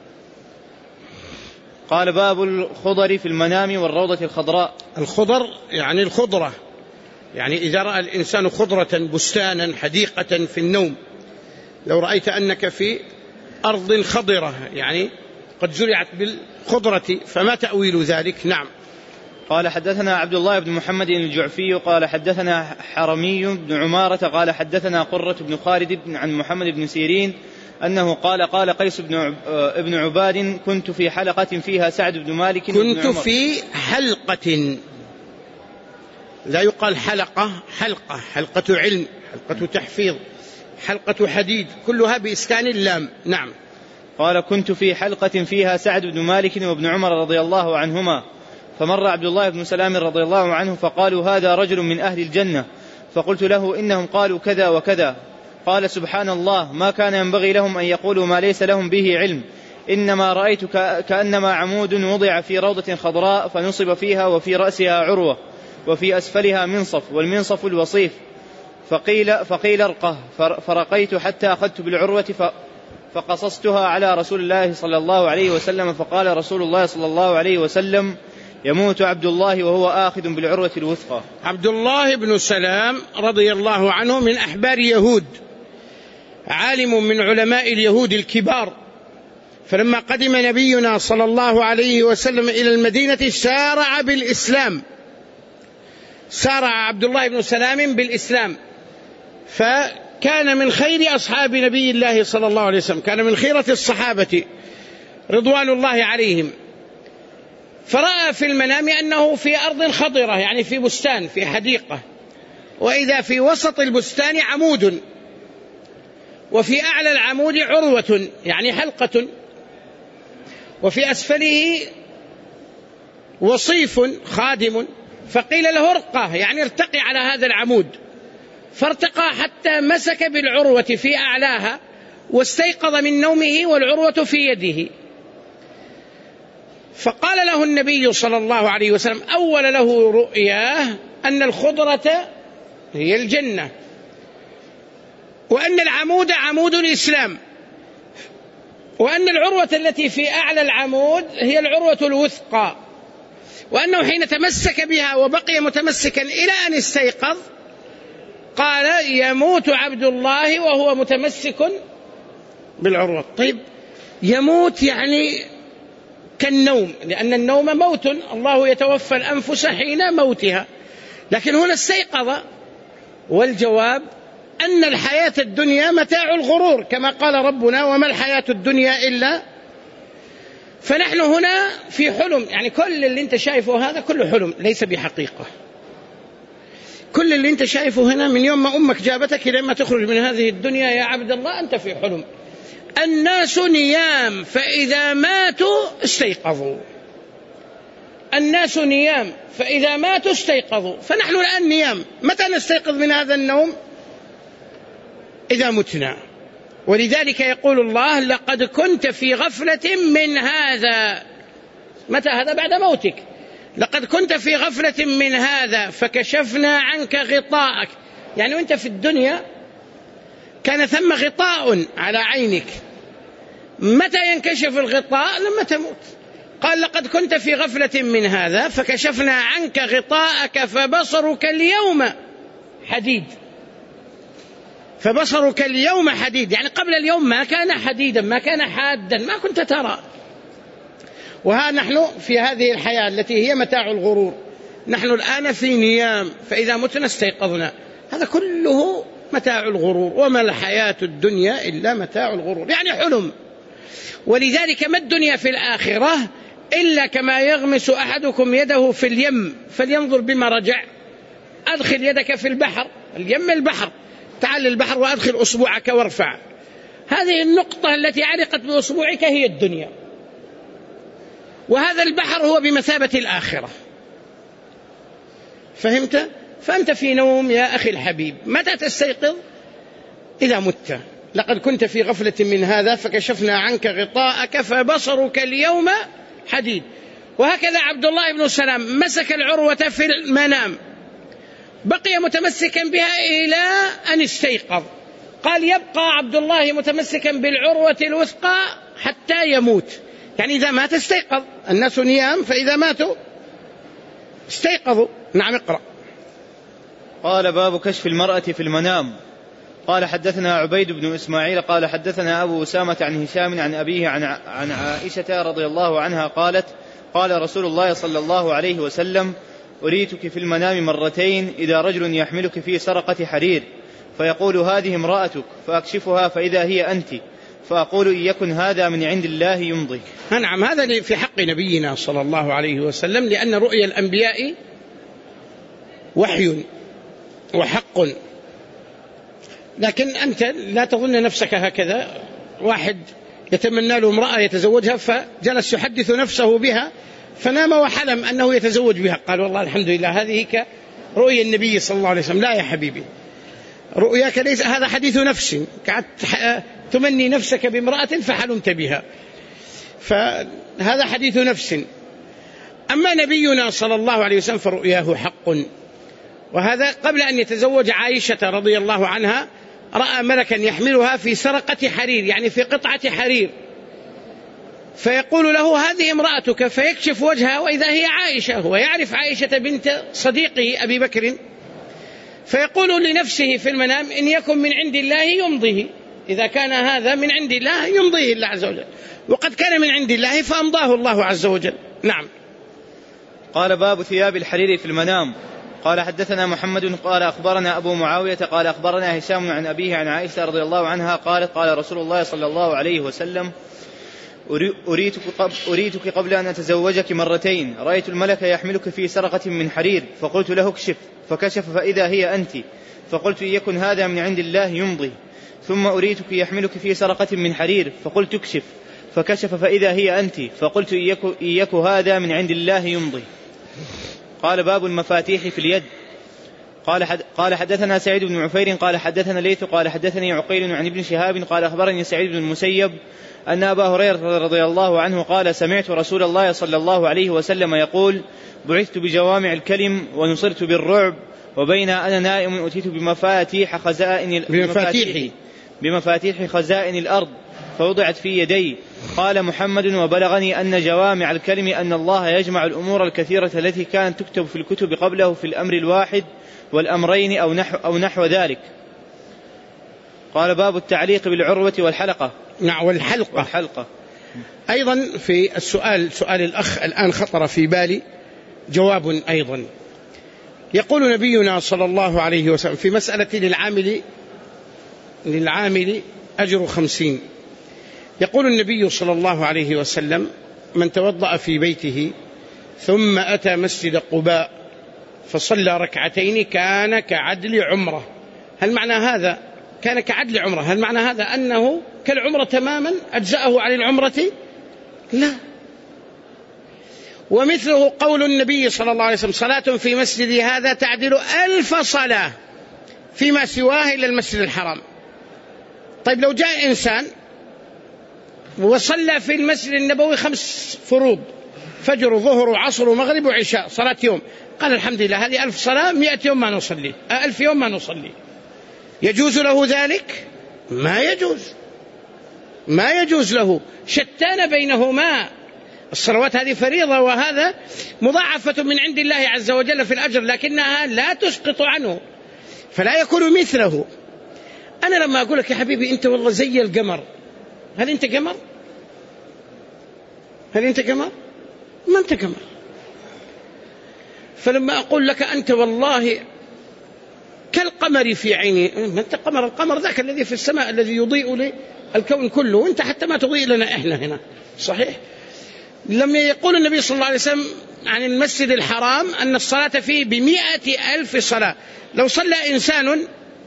قال باب الخضر في المنام والروضة الخضراء. الخضر يعني الخضرة، يعني إذا رأى الإنسان خضرة بستانا حديقة في النوم، لو رأيت أنك في أرض خضرة يعني قد زرعت بالخضرة، فما تأويل ذلك؟ نعم. قال حدثنا عبد الله بن محمد الجعفي قال حدثنا حرمي بن عمارة قال حدثنا قرة بن خالد عن محمد بن سيرين أنه قال قال قيس بن ابن عباد كنت في حلقة فيها سعد بن مالك كنت في حلقة، لا يقال حلقة، حلقة، حلقة علم، حلقة تحفيظ، حلقة حديد، كلها بإسكان اللام. نعم. قال كنت في حلقة فيها سعد بن مالك وابن عمر رضي الله عنهما، فمر عبد الله بن سلام رضي الله عنه فقالوا هذا رجل من أهل الجنة، فقلت له إنهم قالوا كذا وكذا. قال سبحان الله ما كان ينبغي لهم أن يقولوا ما ليس لهم به علم، إنما رأيت كأنما عمود وضع في روضة خضراء فنصب فيها وفي رأسها عروة وفي أسفلها منصف والمنصف الوصيف، فقيل, فقيل ارقه، فرقيت حتى أخذت بالعروة فقصصتها على رسول الله صلى الله عليه وسلم، فقال رسول الله صلى الله عليه وسلم يموت عبد الله وهو آخذ بالعروة الوثقى. عبد الله بن سلام رضي الله عنه من أحبار يهود، عالم من علماء اليهود الكبار، فلما قدم نبينا صلى الله عليه وسلم إلى المدينة سارع بالإسلام، سارع عبد الله بن سلام بالإسلام، فكان من خير أصحاب نبي الله صلى الله عليه وسلم، كان من خيرة الصحابة رضوان الله عليهم. فرأى في المنام أنه في أرض خضرة يعني في بستان في حديقة، وإذا في وسط البستان عمود، وفي أعلى العمود عروة يعني حلقة، وفي أسفله وصيف خادم، فقيل له ارقى، يعني ارتقي على هذا العمود، فارتقى حتى مسك بالعروة في أعلاها واستيقظ من نومه والعروة في يده. فقال له النبي صلى الله عليه وسلم أول له رؤياه أن الخضرة هي الجنة، وأن العمود عمود الإسلام، وأن العروة التي في أعلى العمود هي العروة الوثقى، وأنه حين تمسك بها وبقي متمسكا إلى أن استيقظ قال يموت عبد الله وهو متمسك بالعروة. طيب يموت يعني كالنوم، لأن النوم موت، الله يتوفى الأنفس حين موتها، لكن هنا استيقظ. والجواب أن الحياة الدنيا متاع الغرور، كما قال ربنا وما الحياة الدنيا إلا. فنحن هنا في حلم، يعني كل اللي انت شايفه هذا كله حلم ليس بحقيقة. كل اللي انت شايفه هنا من يوم ما أمك جابتك إلى ما تخرج من هذه الدنيا يا عبد الله أنت في حلم. الناس نيام فإذا ماتوا استيقظوا، الناس نيام فإذا ماتوا استيقظوا، فنحن الآن نيام. متى نستيقظ من هذا النوم؟ إذا متنا. ولذلك يقول الله لقد كنت في غفلة من هذا. متى هذا؟ بعد موتك. لقد كنت في غفلة من هذا فكشفنا عنك غطاءك، يعني وانت في الدنيا كان ثم غطاء على عينك. متى ينكشف الغطاء؟ لما تموت. قال لقد كنت في غفلة من هذا فكشفنا عنك غطاءك فبصرك اليوم حديد. فبصرك اليوم حديد، يعني قبل اليوم ما كان حديدا، ما كان حادا، ما كنت ترى. وها نحن في هذه الحياة التي هي متاع الغرور، نحن الآن في نيام فإذا متنا استيقظنا. هذا كله متاع الغرور، وما الحياة الدنيا إلا متاع الغرور، يعني حلم. ولذلك ما الدنيا في الآخرة إلا كما يغمس أحدكم يده في اليم فلينظر بما رجع. أدخل يدك في البحر، اليم البحر، تعال البحر وأدخل أصبعك وارفع. هذه النقطة التي علقت بأصبعك هي الدنيا، وهذا البحر هو بمثابة الآخرة. فهمت؟ فأنت في نوم يا أخي الحبيب. متى تستيقظ؟ إذا مت. لقد كنت في غفلة من هذا فكشفنا عنك غطاءك فبصرك اليوم حديد. وهكذا عبد الله بن سلام مسك العروة في المنام، بقي متمسكا بها إلى أن استيقظ. قال يبقى عبد الله متمسكا بالعروة الوثقى حتى يموت، يعني إذا مات استيقظ. الناس نيام فإذا ماتوا استيقظوا. نعم اقرأ. قال باب كشف المرأة في المنام. قال حدثنا عبيد بن إسماعيل قال حدثنا أبو أسامة عن هشام عن أبيه عن عن عائشة رضي الله عنها قالت قال رسول الله صلى الله عليه وسلم أريتك في المنام مرتين إذا رجل يحملك في سرقة حرير فيقول هذه امرأتك فأكشفها فإذا هي أنت فأقول إن يكن هذا من عند الله يمضي. نعم، هذا في حق نبينا صلى الله عليه وسلم، لأن رؤيا الأنبياء وحي وحق. لكن أنت لا تظن نفسك هكذا. واحد يتمنى له امرأة يتزوجها فجلس يحدث نفسه بها فنام وحلم أنه يتزوج بها، قال والله الحمد لله هذه كرؤيا النبي صلى الله عليه وسلم. لا يا حبيبي، رؤياك ليس هذا حديث نفس، قعدت تمني نفسك بامرأة فحلمت بها، فهذا حديث نفس. أما نبينا صلى الله عليه وسلم فرؤياه حق. وهذا قبل أن يتزوج عائشة رضي الله عنها رأى ملكا يحملها في سرقة حرير، يعني في قطعة حرير، فيقول له هذه امرأتك، فيكشف وجهها وإذا هي عائشة. هو يعرف عائشة بنت صديقه أبي بكر، فيقول لنفسه في المنام إن يكن من عند الله يمضيه، إذا كان هذا من عند الله يمضيه الله عز وجل، وقد كان من عند الله فأمضاه الله عز وجل. نعم. قال باب ثياب الحرير في المنام. قال حدثنا محمد قال أخبرنا أبو معاوية قال أخبرنا هشام عن أبيه عن عائشة رضي الله عنها قالت قال رسول الله صلى الله عليه وسلم أريتك, قبل أريتك قبل أن أتزوجك مرتين، رأيت الملك يحملك في سرقة من حرير فقلت له اكشف فكشف فإذا هي أنت فقلت إن يكن هذا من عند الله يمضي. ثم أريتك يحملك في سرقة من حرير فقلت اكشف فكشف فإذا هي أنت، فقلت إياك هذا من عند الله يمضي. قال باب المفاتيح في اليد. قال, حد قال حدثنا سعيد بن عفير قال حدثنا ليث قال حدثني عقيل عن ابن شهاب قال أخبرني سعيد بن المسيب أن أبا هريرة رضي الله عنه قال سمعت رسول الله صلى الله عليه وسلم يقول بعثت بجوامع الكلم ونصرت بالرعب وبين أنا نائم أتيت بمفاتيح خزائن بمفاتيح, بمفاتيح خزائن الأرض فوضعت في يدي. قال محمد وبلغني أن جوامع الكلم أن الله يجمع الأمور الكثيرة التي كانت تكتب في الكتب قبله في الأمر الواحد والأمرين أو نحو, أو نحو ذلك. قال باب التعليق بالعروة والحلقة. نعم والحلقة. والحلقة أيضا في السؤال سؤال الأخ الآن خطر في بالي جواب أيضا. يقول نبينا صلى الله عليه وسلم في مسألة للعامل للعامل أجر خمسين. يقول النبي صلى الله عليه وسلم من توضأ في بيته ثم أتى مسجد قباء فصلى ركعتين كان كعدل عمره. هل معنى هذا كان كعدل عمره هل معنى هذا أنه كالعمرة تماما أجزأه عن العمرة؟ لا. ومثله قول النبي صلى الله عليه وسلم صلاة في مسجد هذا تعدل ألف صلاة فيما سواه إلى المسجد الحرام. طيب لو جاء إنسان وصلى في المسجد النبوي خمس فروض فجر وظهر وعصر ومغرب وعشاء صلاة يوم، قال الحمد لله هذه ألف صلاة مئة يوم ما نصلي ألف يوم ما نصلي، يجوز له ذلك؟ ما يجوز ما يجوز له. شتان بينهما. الصلوات هذه فريضة وهذا مضاعفة من عند الله عز وجل في الأجر لكنها لا تسقط عنه فلا يكون مثله. أنا لما أقول لك يا حبيبي أنت والله زي القمر، هل أنت قمر؟ هل أنت قمر؟ ما أنت قمر. فلما أقول لك أنت والله كالقمر في عيني، ما أنت قمر، القمر ذاك الذي في السماء الذي يضيء للكون كله وأنت حتى ما تضيء لنا إحنا هنا، صحيح؟ لما يقول النبي صلى الله عليه وسلم عن المسجد الحرام أن الصلاة فيه بمئة ألف صلاة، لو صلى إنسان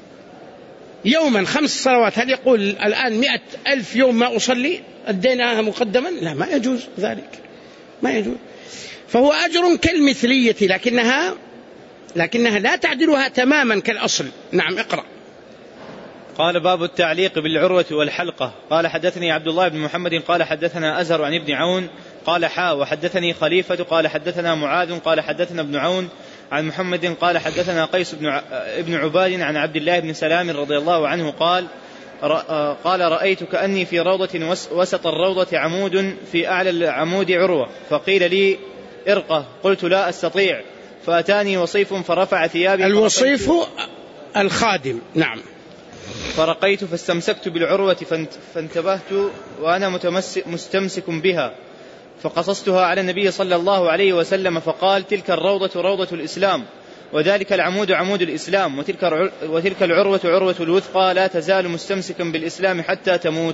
يوما خمس صلوات هل يقول الآن مئة ألف يوم ما أصلي أديناها مقدما؟ لا، ما يجوز ذلك، ما يجوز. فهو أجر كالمثلية لكنها لكنها لا تعدلها تماما كالأصل. نعم اقرأ. قال باب التعليق بالعروة والحلقة. قال حدثني عبد الله بن محمد قال حدثنا أزهر عن ابن عون قال حا وحدثني خليفة قال حدثنا معاذ قال حدثنا ابن عون عن محمد قال حدثنا قيس بن ابن عباد عن عبد الله بن سلام رضي الله عنه قال قال رأيت كأني في روضة وسط الروضة عمود في أعلى العمود عروة فقيل لي ارقه قلت لا أستطيع فأتاني وصيف فرفع ثيابي. الوصيف الخادم. نعم. فرقيت فاستمسكت بالعروة فانتبهت وأنا مستمسك بها فقصصتها على النبي صلى الله عليه وسلم فقال تلك الروضة روضة الإسلام وذلك العمود عمود الإسلام وتلك, وتلك العروة عروة الوثقى لا تزال مستمسكا بالإسلام حتى تموت.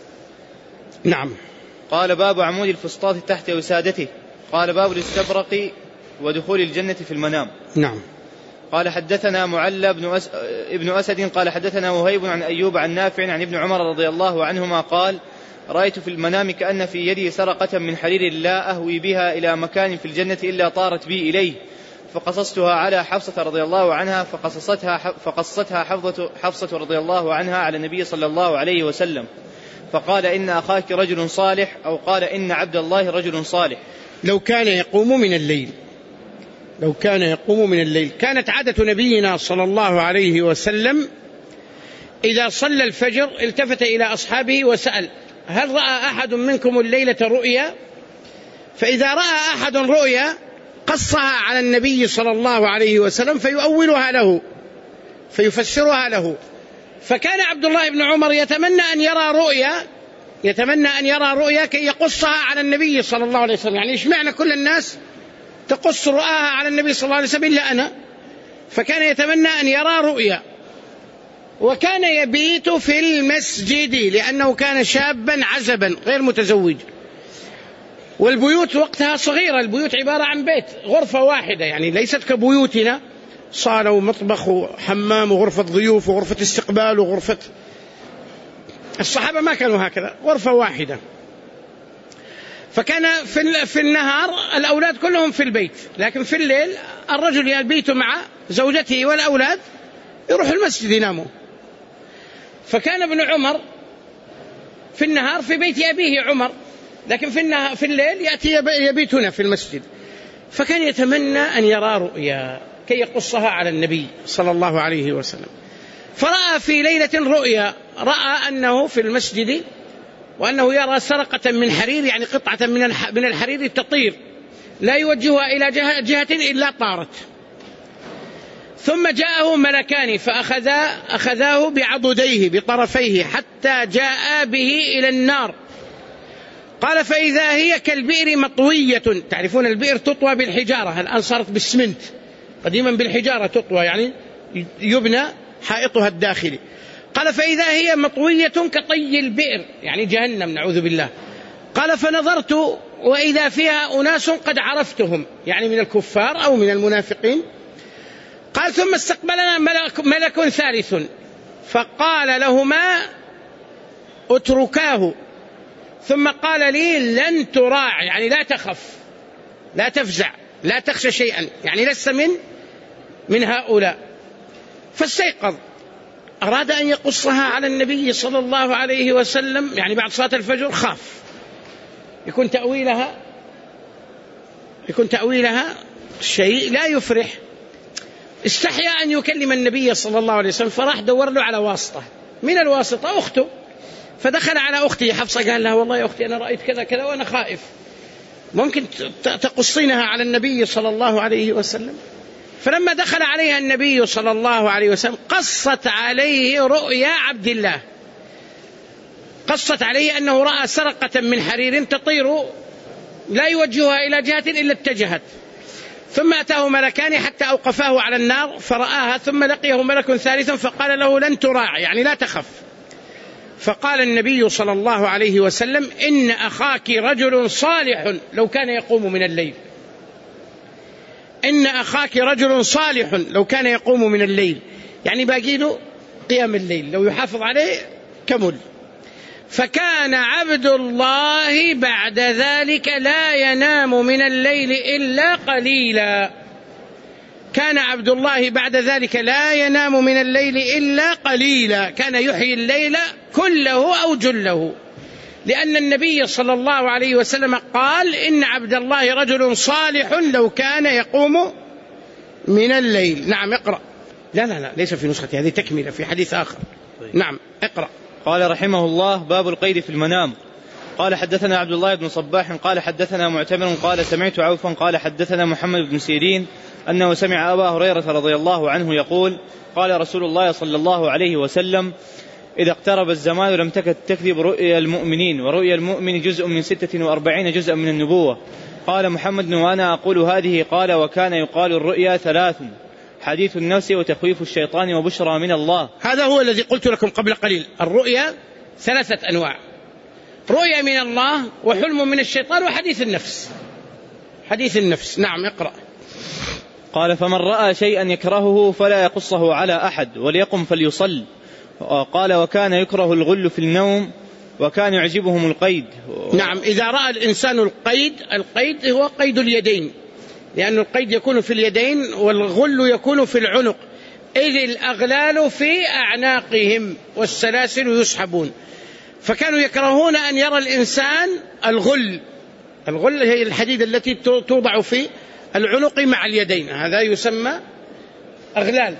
نعم. قال باب عمود الفسطاط تحت وسادته. قال باب الاستبرق ودخول الجنة في المنام. نعم. قال حدثنا معلى بن, أس... ابن أسد قال حدثنا وهيب عن أيوب عن نافع عن ابن عمر رضي الله عنهما قال رأيت في المنام كأن في يدي سرقة من حرير لا أهوي بها إلى مكان في الجنة إلا طارت بي إليه فقصصتها على حفصة رضي الله عنها فقصصتها, فقصتها حفصة, حفصة رضي الله عنها على النبي صلى الله عليه وسلم فقال إن أخاك رجل صالح أو قال إن عبد الله رجل صالح. لو كان يقوم من الليل لو كان يقوم من الليل كانت عادة نبينا صلى الله عليه وسلم إذا صلى الفجر التفت إلى أصحابه وسأل هل رأى أحد منكم الليلة رؤيا؟ فإذا رأى أحد رؤيا قصها على النبي صلى الله عليه وسلم فيؤولها له فيفسرها له. فكان عبد الله بن عمر يتمنى أن يرى رؤيا يتمنى أن يرى رؤيا كي يقصها على النبي صلى الله عليه وسلم. يعني إشمعنى كل الناس تقص رؤاها على النبي صلى الله عليه وسلم إلا أنا؟ فكان يتمنى أن يرى رؤيا. وكان يبيت في المسجد لأنه كان شابا عزبا غير متزوج والبيوت وقتها صغيرة، البيوت عبارة عن بيت غرفة واحدة يعني ليست كبيوتنا صالة ومطبخ وحمام وغرفة ضيوف وغرفة استقبال وغرفة. الصحابة ما كانوا هكذا، غرفة واحدة فكان في النهار الأولاد كلهم في البيت، لكن في الليل الرجل يبيت مع زوجته والأولاد، يروح المسجد يناموا. فكان ابن عمر في النهار في بيت أبيه عمر، لكن في النهار في الليل يأتي يبيت هنا في المسجد. فكان يتمنى أن يرى رؤيا كي يقصها على النبي صلى الله عليه وسلم. فرأى في ليلة رؤيا، رأى أنه في المسجد وأنه يرى سرقة من حرير، يعني قطعة من الحرير تطير لا يوجهها إلى جهة, جهة إلا طارت. ثم جاءه ملكان فأخذا أخذاه بعضديه بطرفيه حتى جاء به إلى النار. قال فإذا هي كالبئر مطوية. تعرفون البئر تطوى بالحجارة، الآن صارت بالسمنت، قديما بالحجارة تطوى، يعني يبنى حائطها الداخلي. قال فإذا هي مطوية كطي البئر، يعني جهنم نعوذ بالله. قال فنظرت وإذا فيها أناس قد عرفتهم، يعني من الكفار أو من المنافقين. قال ثم استقبلنا ملك, ملك ثالث فقال لهما اتركاه، ثم قال لي لن تراع، يعني لا تخف لا تفزع لا تخشى شيئا، يعني لست من من هؤلاء. فاستيقظ، أراد أن يقصها على النبي صلى الله عليه وسلم، يعني بعد صلاة الفجر خاف يكون تأويلها يكون تأويلها شيء لا يفرح. استحيا أن يكلم النبي صلى الله عليه وسلم، فراح دور له على واسطة، من الواسطة أخته. فدخل على أختي حفصة قال لها والله يا أختي أنا رأيت كذا كذا وأنا خائف، ممكن تقصينها على النبي صلى الله عليه وسلم. فلما دخل عليها النبي صلى الله عليه وسلم قصت عليه رؤيا عبد الله، قصت عليه أنه رأى سرقة من حرير تطير لا يوجهها إلى جهة إلا اتجهت. ثم أتاه ملكان حتى أوقفاه على النار فرآها، ثم لقيه ملك ثالث فقال له لن تراع، يعني لا تخف. فقال النبي صلى الله عليه وسلم إن أخاك رجل صالح لو كان يقوم من الليل، إن أخاك رجل صالح لو كان يقوم من الليل، يعني باقي له قيام الليل، لو يحافظ عليه كمل. فكان عبد الله بعد ذلك لا ينام من الليل إلا قليلا. كان عبد الله بعد ذلك لا ينام من الليل إلا قليلا، كان يحيي الليل كله أو جله، لأن النبي صلى الله عليه وسلم قال إن عبد الله رجل صالح لو كان يقوم من الليل. نعم اقرأ. لا لا لا ليس في نسختي هذه، تكملة في حديث آخر. نعم اقرأ. قال رحمه الله باب القيد في المنام. قال حدثنا عبد الله بن صباح قال حدثنا معتمر قال سمعت عوفا قال حدثنا محمد بن سيرين أنه سمع أبا هريرة رضي الله عنه يقول قال رسول الله صلى الله عليه وسلم إذا اقترب الزمان لم تكد تكذب رؤيا المؤمنين، ورؤيا المؤمن جزء من ستة وأربعين جزءا من النبوة. قال محمد وأنا أقول هذه. قال وكان يقال الرؤيا ثلاث، حديث النفس وتخويف الشيطان وبشرى من الله. هذا هو الذي قلت لكم قبل قليل، الرؤيا ثلاثة أنواع، رؤيا من الله وحلم من الشيطان وحديث النفس. حديث النفس. نعم اقرأ. قال فمن رأى شيئا يكرهه فلا يقصه على أحد وليقم فليصل. قال وكان يكره الغل في النوم وكان يعجبهم القيد. نعم إذا رأى الإنسان القيد، القيد هو قيد اليدين، لأن القيد يكون في اليدين والغل يكون في العنق، إذ الأغلال في أعناقهم والسلاسل يسحبون. فكانوا يكرهون أن يرى الإنسان الغل. الغل هي الحديد التي توضع في العنق مع اليدين، هذا يسمى أغلال،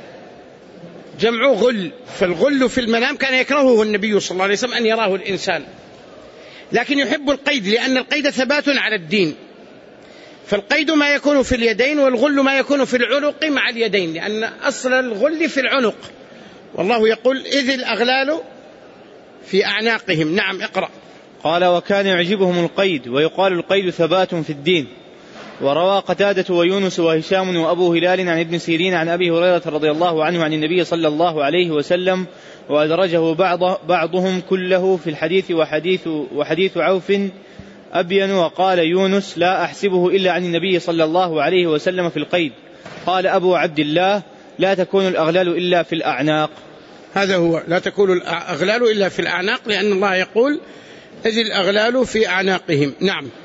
جمع غل. فالغل في المنام كان يكرهه النبي صلى الله عليه وسلم أن يراه الإنسان، لكن يحب القيد لأن القيد ثبات على الدين. فالقيد ما يكون في اليدين والغل ما يكون في العنق مع اليدين، لأن أصل الغل في العنق، والله يقول إذ الأغلال في أعناقهم. نعم اقرأ. قال وكان يعجبهم القيد، ويقال القيد ثبات في الدين. وروى قتادة ويونس وهشام وأبو هلال عن ابن سيرين عن أبي هريرة رضي الله عنه عن النبي صلى الله عليه وسلم، وأدرجه بعض بعضهم كله في الحديث. وحديث, وحديث عوف أبين. وقال يونس لا أحسبه إلا عن النبي صلى الله عليه وسلم في القيد. قال أبو عبد الله لا تكون الأغلال إلا في الأعناق. هذا هو، لا تكون الأغلال إلا في الأعناق، لأن الله يقول إذ الأغلال في أعناقهم. نعم.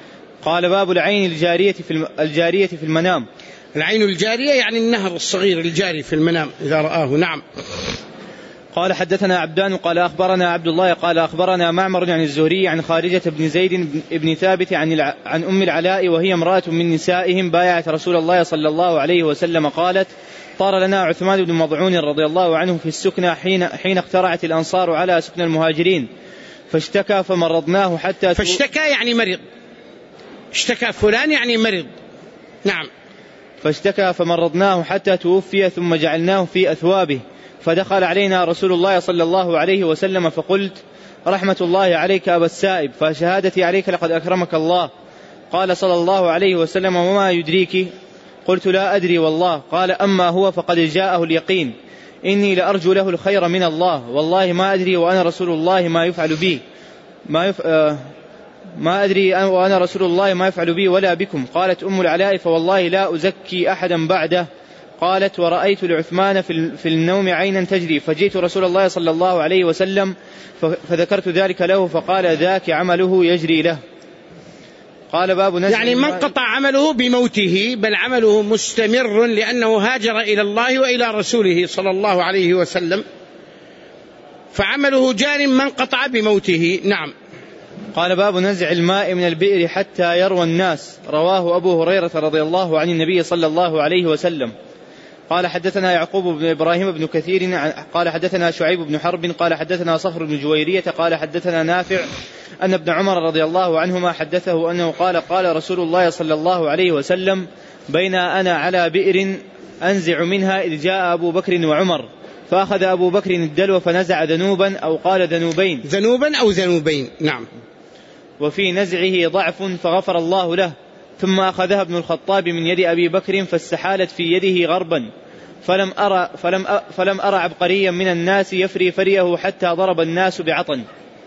قال باب العين الجارية في الجارية في المنام. العين الجارية يعني النهر الصغير الجاري في المنام إذا رآه. نعم. قال حدثنا عبدان قال أخبرنا عبد الله قال أخبرنا معمر عن الزهري عن خارجة بن زيد بن ثابت عن, عن أم العلاء وهي امرأة من نسائهم بايعت رسول الله صلى الله عليه وسلم قالت طار لنا عثمان بن مضعون رضي الله عنه في السكنى حين, حين اقترعت الأنصار على سكن المهاجرين فاشتكى فمرضناه حتى فاشتكى يعني مرض. اشتكى فلان يعني مرض. نعم. فاشتكى فمرضناه حتى توفي ثم جعلناه في أثوابه فدخل علينا رسول الله صلى الله عليه وسلم فقلت رحمة الله عليك أبا السائب فشهادتي عليك لقد أكرمك الله. قال صلى الله عليه وسلم وما يدريك؟ قلت لا أدري والله. قال أما هو فقد جاءه اليقين إني لأرجو له الخير من الله والله ما أدري وأنا رسول الله ما يفعل بي ما, يف... آه... ما أدري وأنا رسول الله ما يفعل بي ولا بكم. قالت أم العلاء فوالله لا أزكي أحدا بعده. قالت ورأيت لعثمان في النوم عينا تجري فجئت رسول الله صلى الله عليه وسلم فذكرت ذلك له فقال ذاك عمله يجري له. قال باب نزع يعني من قطع عمله بموته بل عمله مستمر لأنه هاجر إلى الله وإلى رسوله صلى الله عليه وسلم فعمله جار من قطع بموته. نعم. قال باب نزع الماء من البئر حتى يروى الناس. رواه أبو هريرة رضي الله عن النبي صلى الله عليه وسلم. قال حدثنا يعقوب بن إبراهيم بن كثير قال حدثنا شعيب بن حرب قال حدثنا صخر بن جويرية قال حدثنا نافع أن ابن عمر رضي الله عنهما حدثه أنه قال قال رسول الله صلى الله عليه وسلم بين أنا على بئر أنزع منها إذ جاء أبو بكر وعمر فأخذ أبو بكر الدلو فنزع ذنوبا أو قال ذنوبين ذنوبا أو ذنوبين. نعم. وفي نزعه ضعف فغفر الله له ثم أخذها ابن الخطاب من يد أبي بكر فاستحالت في يده غربا فلم أرى, فلم أ فلم أرى عبقريا من الناس يفري فريه حتى ضرب الناس بعطن.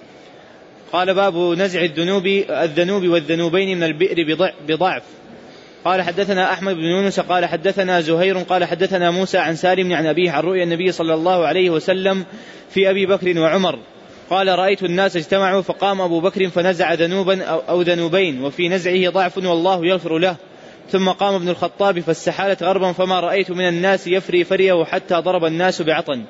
قال باب نزع الذنوب الذنوب والذنوبين من البئر بضعف. قال حدثنا أحمد بن يونس قال حدثنا زهير قال حدثنا موسى عن سالم عن أبيه عن رؤيا النبي صلى الله عليه وسلم في أبي بكر وعمر قال رأيت الناس اجتمعوا فقام أبو بكر فنزع ذنوبا أو ذنوبين وفي نزعه ضعف والله يغفر له ثم قام ابن الخطاب فاستحالت غربا فما رأيت من الناس يفري فريه حتى ضرب الناس بعطن.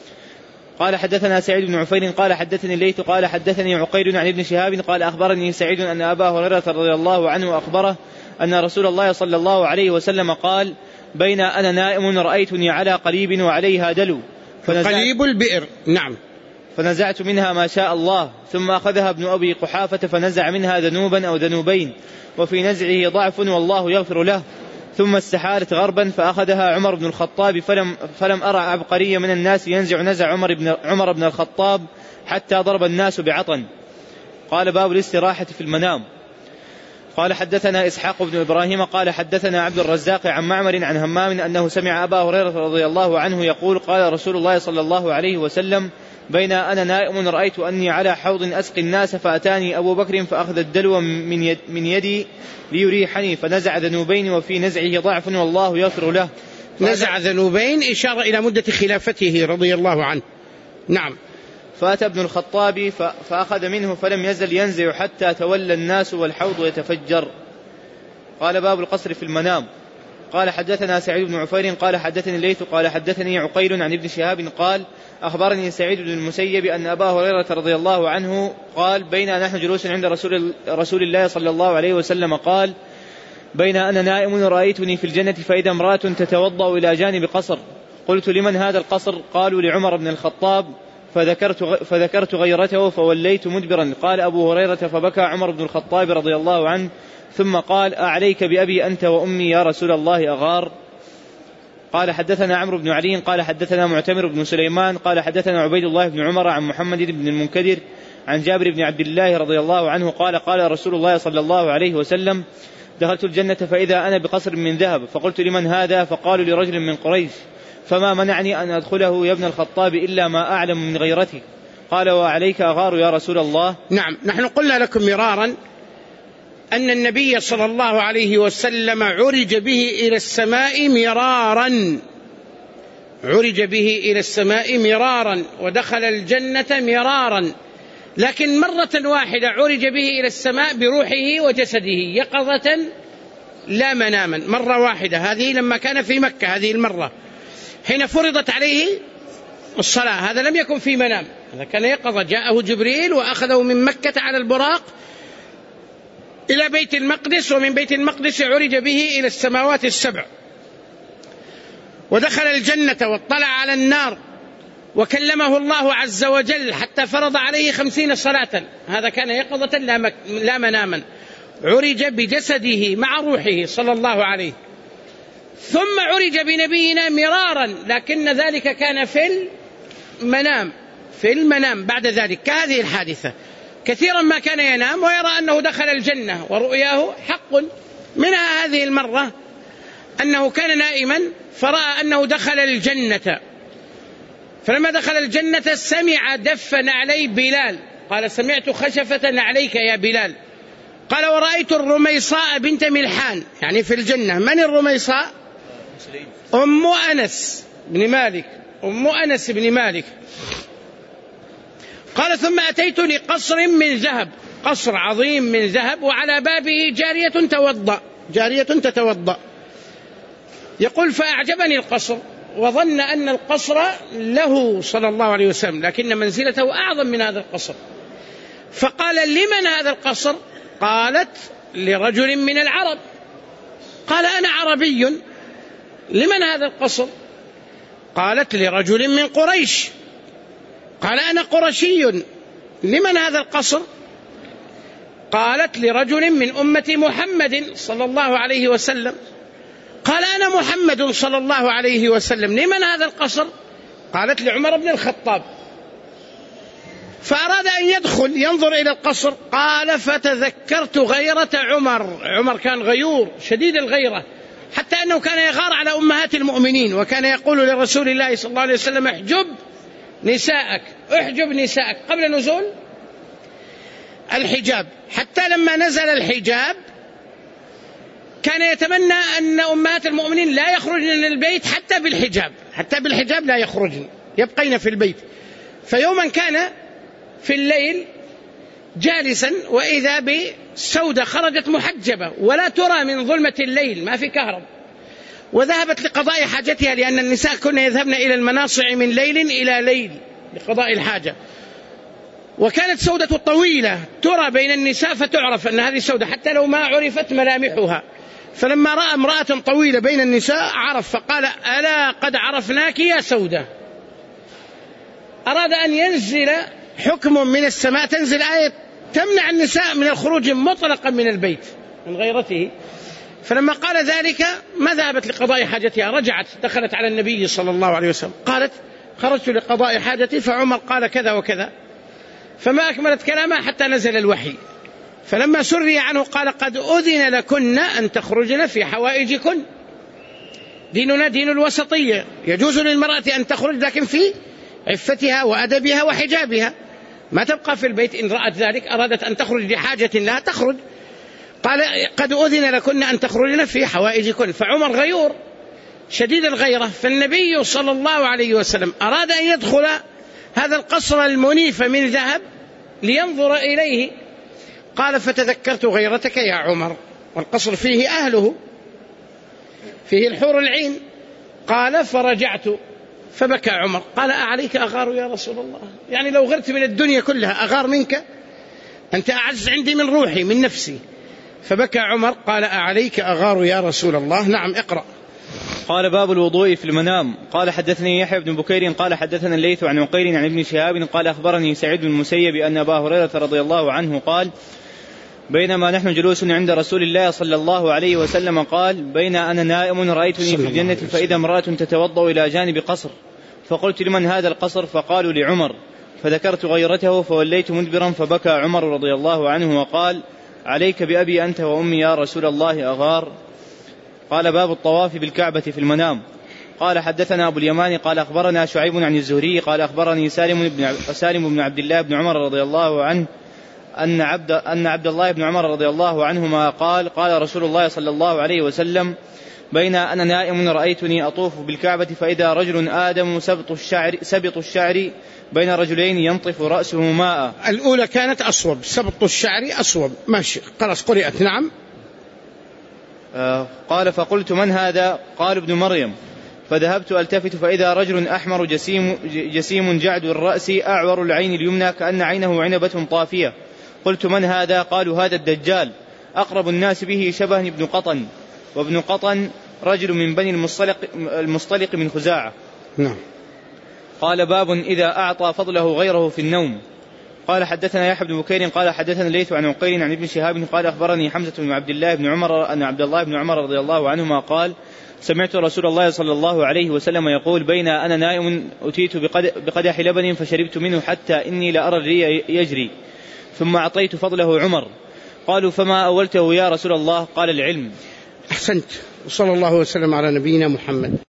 قال حدثنا سعيد بن عفير قال حدثني الليث قال حدثني عقيل عن ابن شهاب قال أخبرني سعيد أن أبا هريرة رضي الله عنه أخبره أن رسول الله صلى الله عليه وسلم قال بين أنا نائم رأيتني على قليب وعليها دلو قليب البئر. نعم. فنزعت منها ما شاء الله ثم أخذها ابن أبي قحافة فنزع منها ذنوبا أو ذنوبين وفي نزعه ضعف والله يغفر له ثم استحالت غربا فأخذها عمر بن الخطاب فلم, فلم أرى عبقرية من الناس ينزع نزع عمر بن, عمر بن الخطاب حتى ضرب الناس بعطن. قال باب الاستراحة في المنام. قال حدثنا إسحاق بن إبراهيم قال حدثنا عبد الرزاق عن معمر عن همام أنه سمع أبا هريرة رضي الله عنه يقول قال رسول الله صلى الله عليه وسلم بين أنا نائم رأيت أني على حوض أسقي الناس فأتاني أبو بكر فأخذ الدلو من, يد من يدي ليريحني فنزع ذنوبين وفي نزعه ضعف والله يغفر له. نزع ذنوبين إشارة إلى مدة خلافته رضي الله عنه. نعم. فأتى ابن الخطاب فأخذ منه فلم يزل ينزع حتى تولى الناس والحوض يتفجر. قال باب القصر في المنام. قال حدثنا سعيد بن عفير قال حدثني الليث قال حدثني عقيل عن ابن شهاب قال أخبرني سعيد بن المسيب أن أبا هريرة رضي الله عنه قال بين نحن جلوس عند رسول, رسول الله صلى الله عليه وسلم قال بين أنا نائم رأيتني في الجنة فإذا امرأة تتوضأ إلى جانب قصر قلت لمن هذا القصر؟ قالوا لعمر بن الخطاب فذكرت, فذكرت غيرته فوليت مدبرا. قال أبو هريرة فبكى عمر بن الخطاب رضي الله عنه ثم قال أعليك بأبي أنت وأمي يا رسول الله أغار. قال حدثنا عمرو بن علي قال حدثنا معتمر بن سليمان قال حدثنا عبيد الله بن عمر عن محمد بن المنكدر عن جابر بن عبد الله رضي الله عنه قال قال رسول الله صلى الله عليه وسلم دخلت الجنة فإذا أنا بقصر من ذهب فقلت لمن هذا؟ فقالوا لرجل من قريش فما منعني أن أدخله يا ابن الخطاب إلا ما أعلم من غيرته. قال وعليك أغار يا رسول الله. نعم. نحن قلنا لكم مرارا أن النبي صلى الله عليه وسلم عرج به إلى السماء مرارا عرج به إلى السماء مرارا ودخل الجنة مرارا لكن مرة واحدة عرج به إلى السماء بروحه وجسده يقظة لا مناما، مرة واحدة. هذه لما كان في مكة، هذه المرة حين فرضت عليه الصلاة، هذا لم يكن في منام، هذا كان يقظة. جاءه جبريل وأخذه من مكة على البراق إلى بيت المقدس، ومن بيت المقدس عرج به إلى السماوات السبع، ودخل الجنة واطلع على النار، وكلمه الله عز وجل حتى فرض عليه خمسين صلاة. هذا كان يقظة لا, مك... لا مناما، عرج بجسده مع روحه صلى الله عليه. ثم عرج بنبينا مرارا، لكن ذلك كان في المنام، في المنام بعد ذلك، كهذه الحادثة. كثيرا ما كان ينام ويرى أنه دخل الجنة ورؤياه حق. منها هذه المرة أنه كان نائما فرأى أنه دخل الجنة، فلما دخل الجنة سمع دف نعلي بلال، قال سمعت خشفة نعليك يا بلال. قال ورأيت الرميصاء بنت ملحان، يعني في الجنة. من الرميصاء؟ أم أنس بن مالك، أم أنس بن مالك. قال ثم أتيت لقصر من ذهب، قصر عظيم من ذهب، وعلى بابه جارية توضأ، جارية تتوضأ. يقول فأعجبني القصر، وظن أن القصر له صلى الله عليه وسلم، لكن منزلته أعظم من هذا القصر. فقال لمن هذا القصر؟ قالت لرجل من العرب. قال أنا عربي. لمن هذا القصر؟ قالت لرجل من قريش. قال أنا قرشي. لمن هذا القصر؟ قالت لرجل من أمة محمد صلى الله عليه وسلم. قال أنا محمد صلى الله عليه وسلم. لمن هذا القصر؟ قالت لعمر بن الخطاب. فأراد أن يدخل ينظر إلى القصر، قال فتذكرت غيرة عمر. عمر كان غيور شديد الغيرة، حتى أنه كان يغار على أمهات المؤمنين، وكان يقول لرسول الله صلى الله عليه وسلم احجب نساءك، احجب نساءك، قبل نزول الحجاب. حتى لما نزل الحجاب كان يتمنى أن أمهات المؤمنين لا يخرجن من البيت حتى بالحجاب، حتى بالحجاب لا يخرجن، يبقين في البيت. فيوما كان في الليل جالسا، وإذا بسودة خرجت محجبة ولا ترى من ظلمة الليل، ما في كهرب، وذهبت لقضاء حاجتها، لأن النساء كن يذهبن إلى المناصع من ليل إلى ليل لقضاء الحاجة. وكانت سودة طويلة ترى بين النساء فتعرف أن هذه سودة حتى لو ما عرفت ملامحها. فلما رأى امرأة طويلة بين النساء عرف، فقال ألا قد عرفناك يا سودة. أراد أن ينزل حكم من السماء، تنزل آية تمنع النساء من الخروج مطلقا من البيت من غيرته. فلما قال ذلك ما ذهبت لقضاء حاجتها، رجعت دخلت على النبي صلى الله عليه وسلم، قالت خرجت لقضاء حاجتي فعمر قال كذا وكذا، فما أكملت كلامها حتى نزل الوحي. فلما سري عنه قال قد أذن لكن أن تخرجن في حوائجكن. ديننا دين الوسطية، يجوز للمرأة أن تخرج لكن في عفتها وأدبها وحجابها، ما تبقى في البيت. إن رأت ذلك أرادت أن تخرج لحاجة لها تخرج. قال قد أذن لكن أن تخرجن في حوائجكن. فعمر غيور شديد الغيرة، فالنبي صلى الله عليه وسلم أراد أن يدخل هذا القصر المنيف من ذهب لينظر إليه. قال فتذكرت غيرتك يا عمر، والقصر فيه أهله، فيه الحور العين. قال فرجعت فبكى عمر. قال أعليك أغار يا رسول الله؟ يعني لو غرت من الدنيا كلها أغار منك؟ أنت أعز عندي من روحي من نفسي. فبكى عمر. قال أعليك أغار يا رسول الله؟ نعم اقرأ. قال باب الوضوء في المنام. قال حدثني يحيى بن بكير قال حدثنا الليث عن عقيل عن ابن شهاب قال أخبرني سعيد بن المسيب أن أبا هريرة رضي الله عنه قال بينما نحن جلوس عند رسول الله صلى الله عليه وسلم قال بين أنا نائم رأيتني في الجنة فإذا امرأة تتوضأ إلى جانب قصر، فقلت لمن هذا القصر؟ فقالوا لعمر، فذكرت غيرته فوليت مدبرا فبكى عمر رضي الله عنه وقال عليك بأبي أنت وأمي يا رسول الله أغار. قال باب الطواف بالكعبة في المنام. قال حدثنا أبو اليمان قال أخبرنا شعيب عن الزهري قال أخبرني سالم بن سالم بن عبد الله بن عمر رضي الله عنه أن عبد أن عبد الله بن عمر رضي الله عنهما قال قال رسول الله صلى الله عليه وسلم بين أنا نائم رأيتني أطوف بالكعبة فإذا رجل آدم سبط الشعر, سبط الشعر بين رجلين ينطف رأسه ماء. الأولى كانت أصوب، سبط الشعر أصوب، ماشي خلاص قرئت. نعم. آه قال فقلت من هذا؟ قال ابن مريم. فذهبت ألتفت فإذا رجل أحمر جسيم, جسيم جعد الرأس أعور العين اليمنى كأن عينه عنبة طافية. قلت من هذا؟ قالوا هذا الدجال، أقرب الناس به شبه ابن قطن، وابن قطن رجل من بني المصطلق, المصطلق من خزاعة. نعم. قال باب إذا أعطى فضله غيره في النوم. قال حدثنا يحيى بن بكير قال حدثنا الليث عن عقيل عن ابن شهاب قال أخبرني حمزة بن عبد الله بن عمر أن عبد الله بن عمر رضي الله عنهما قال سمعت رسول الله صلى الله عليه وسلم يقول بين أنا نائم أتيت بقدح لبن فشربت منه حتى إني لأرى الري يجري ثم أعطيت فضله عمر. قالوا فما أولته يا رسول الله؟ قال العلم. أحسنت. وصلى الله وسلم على نبينا محمد.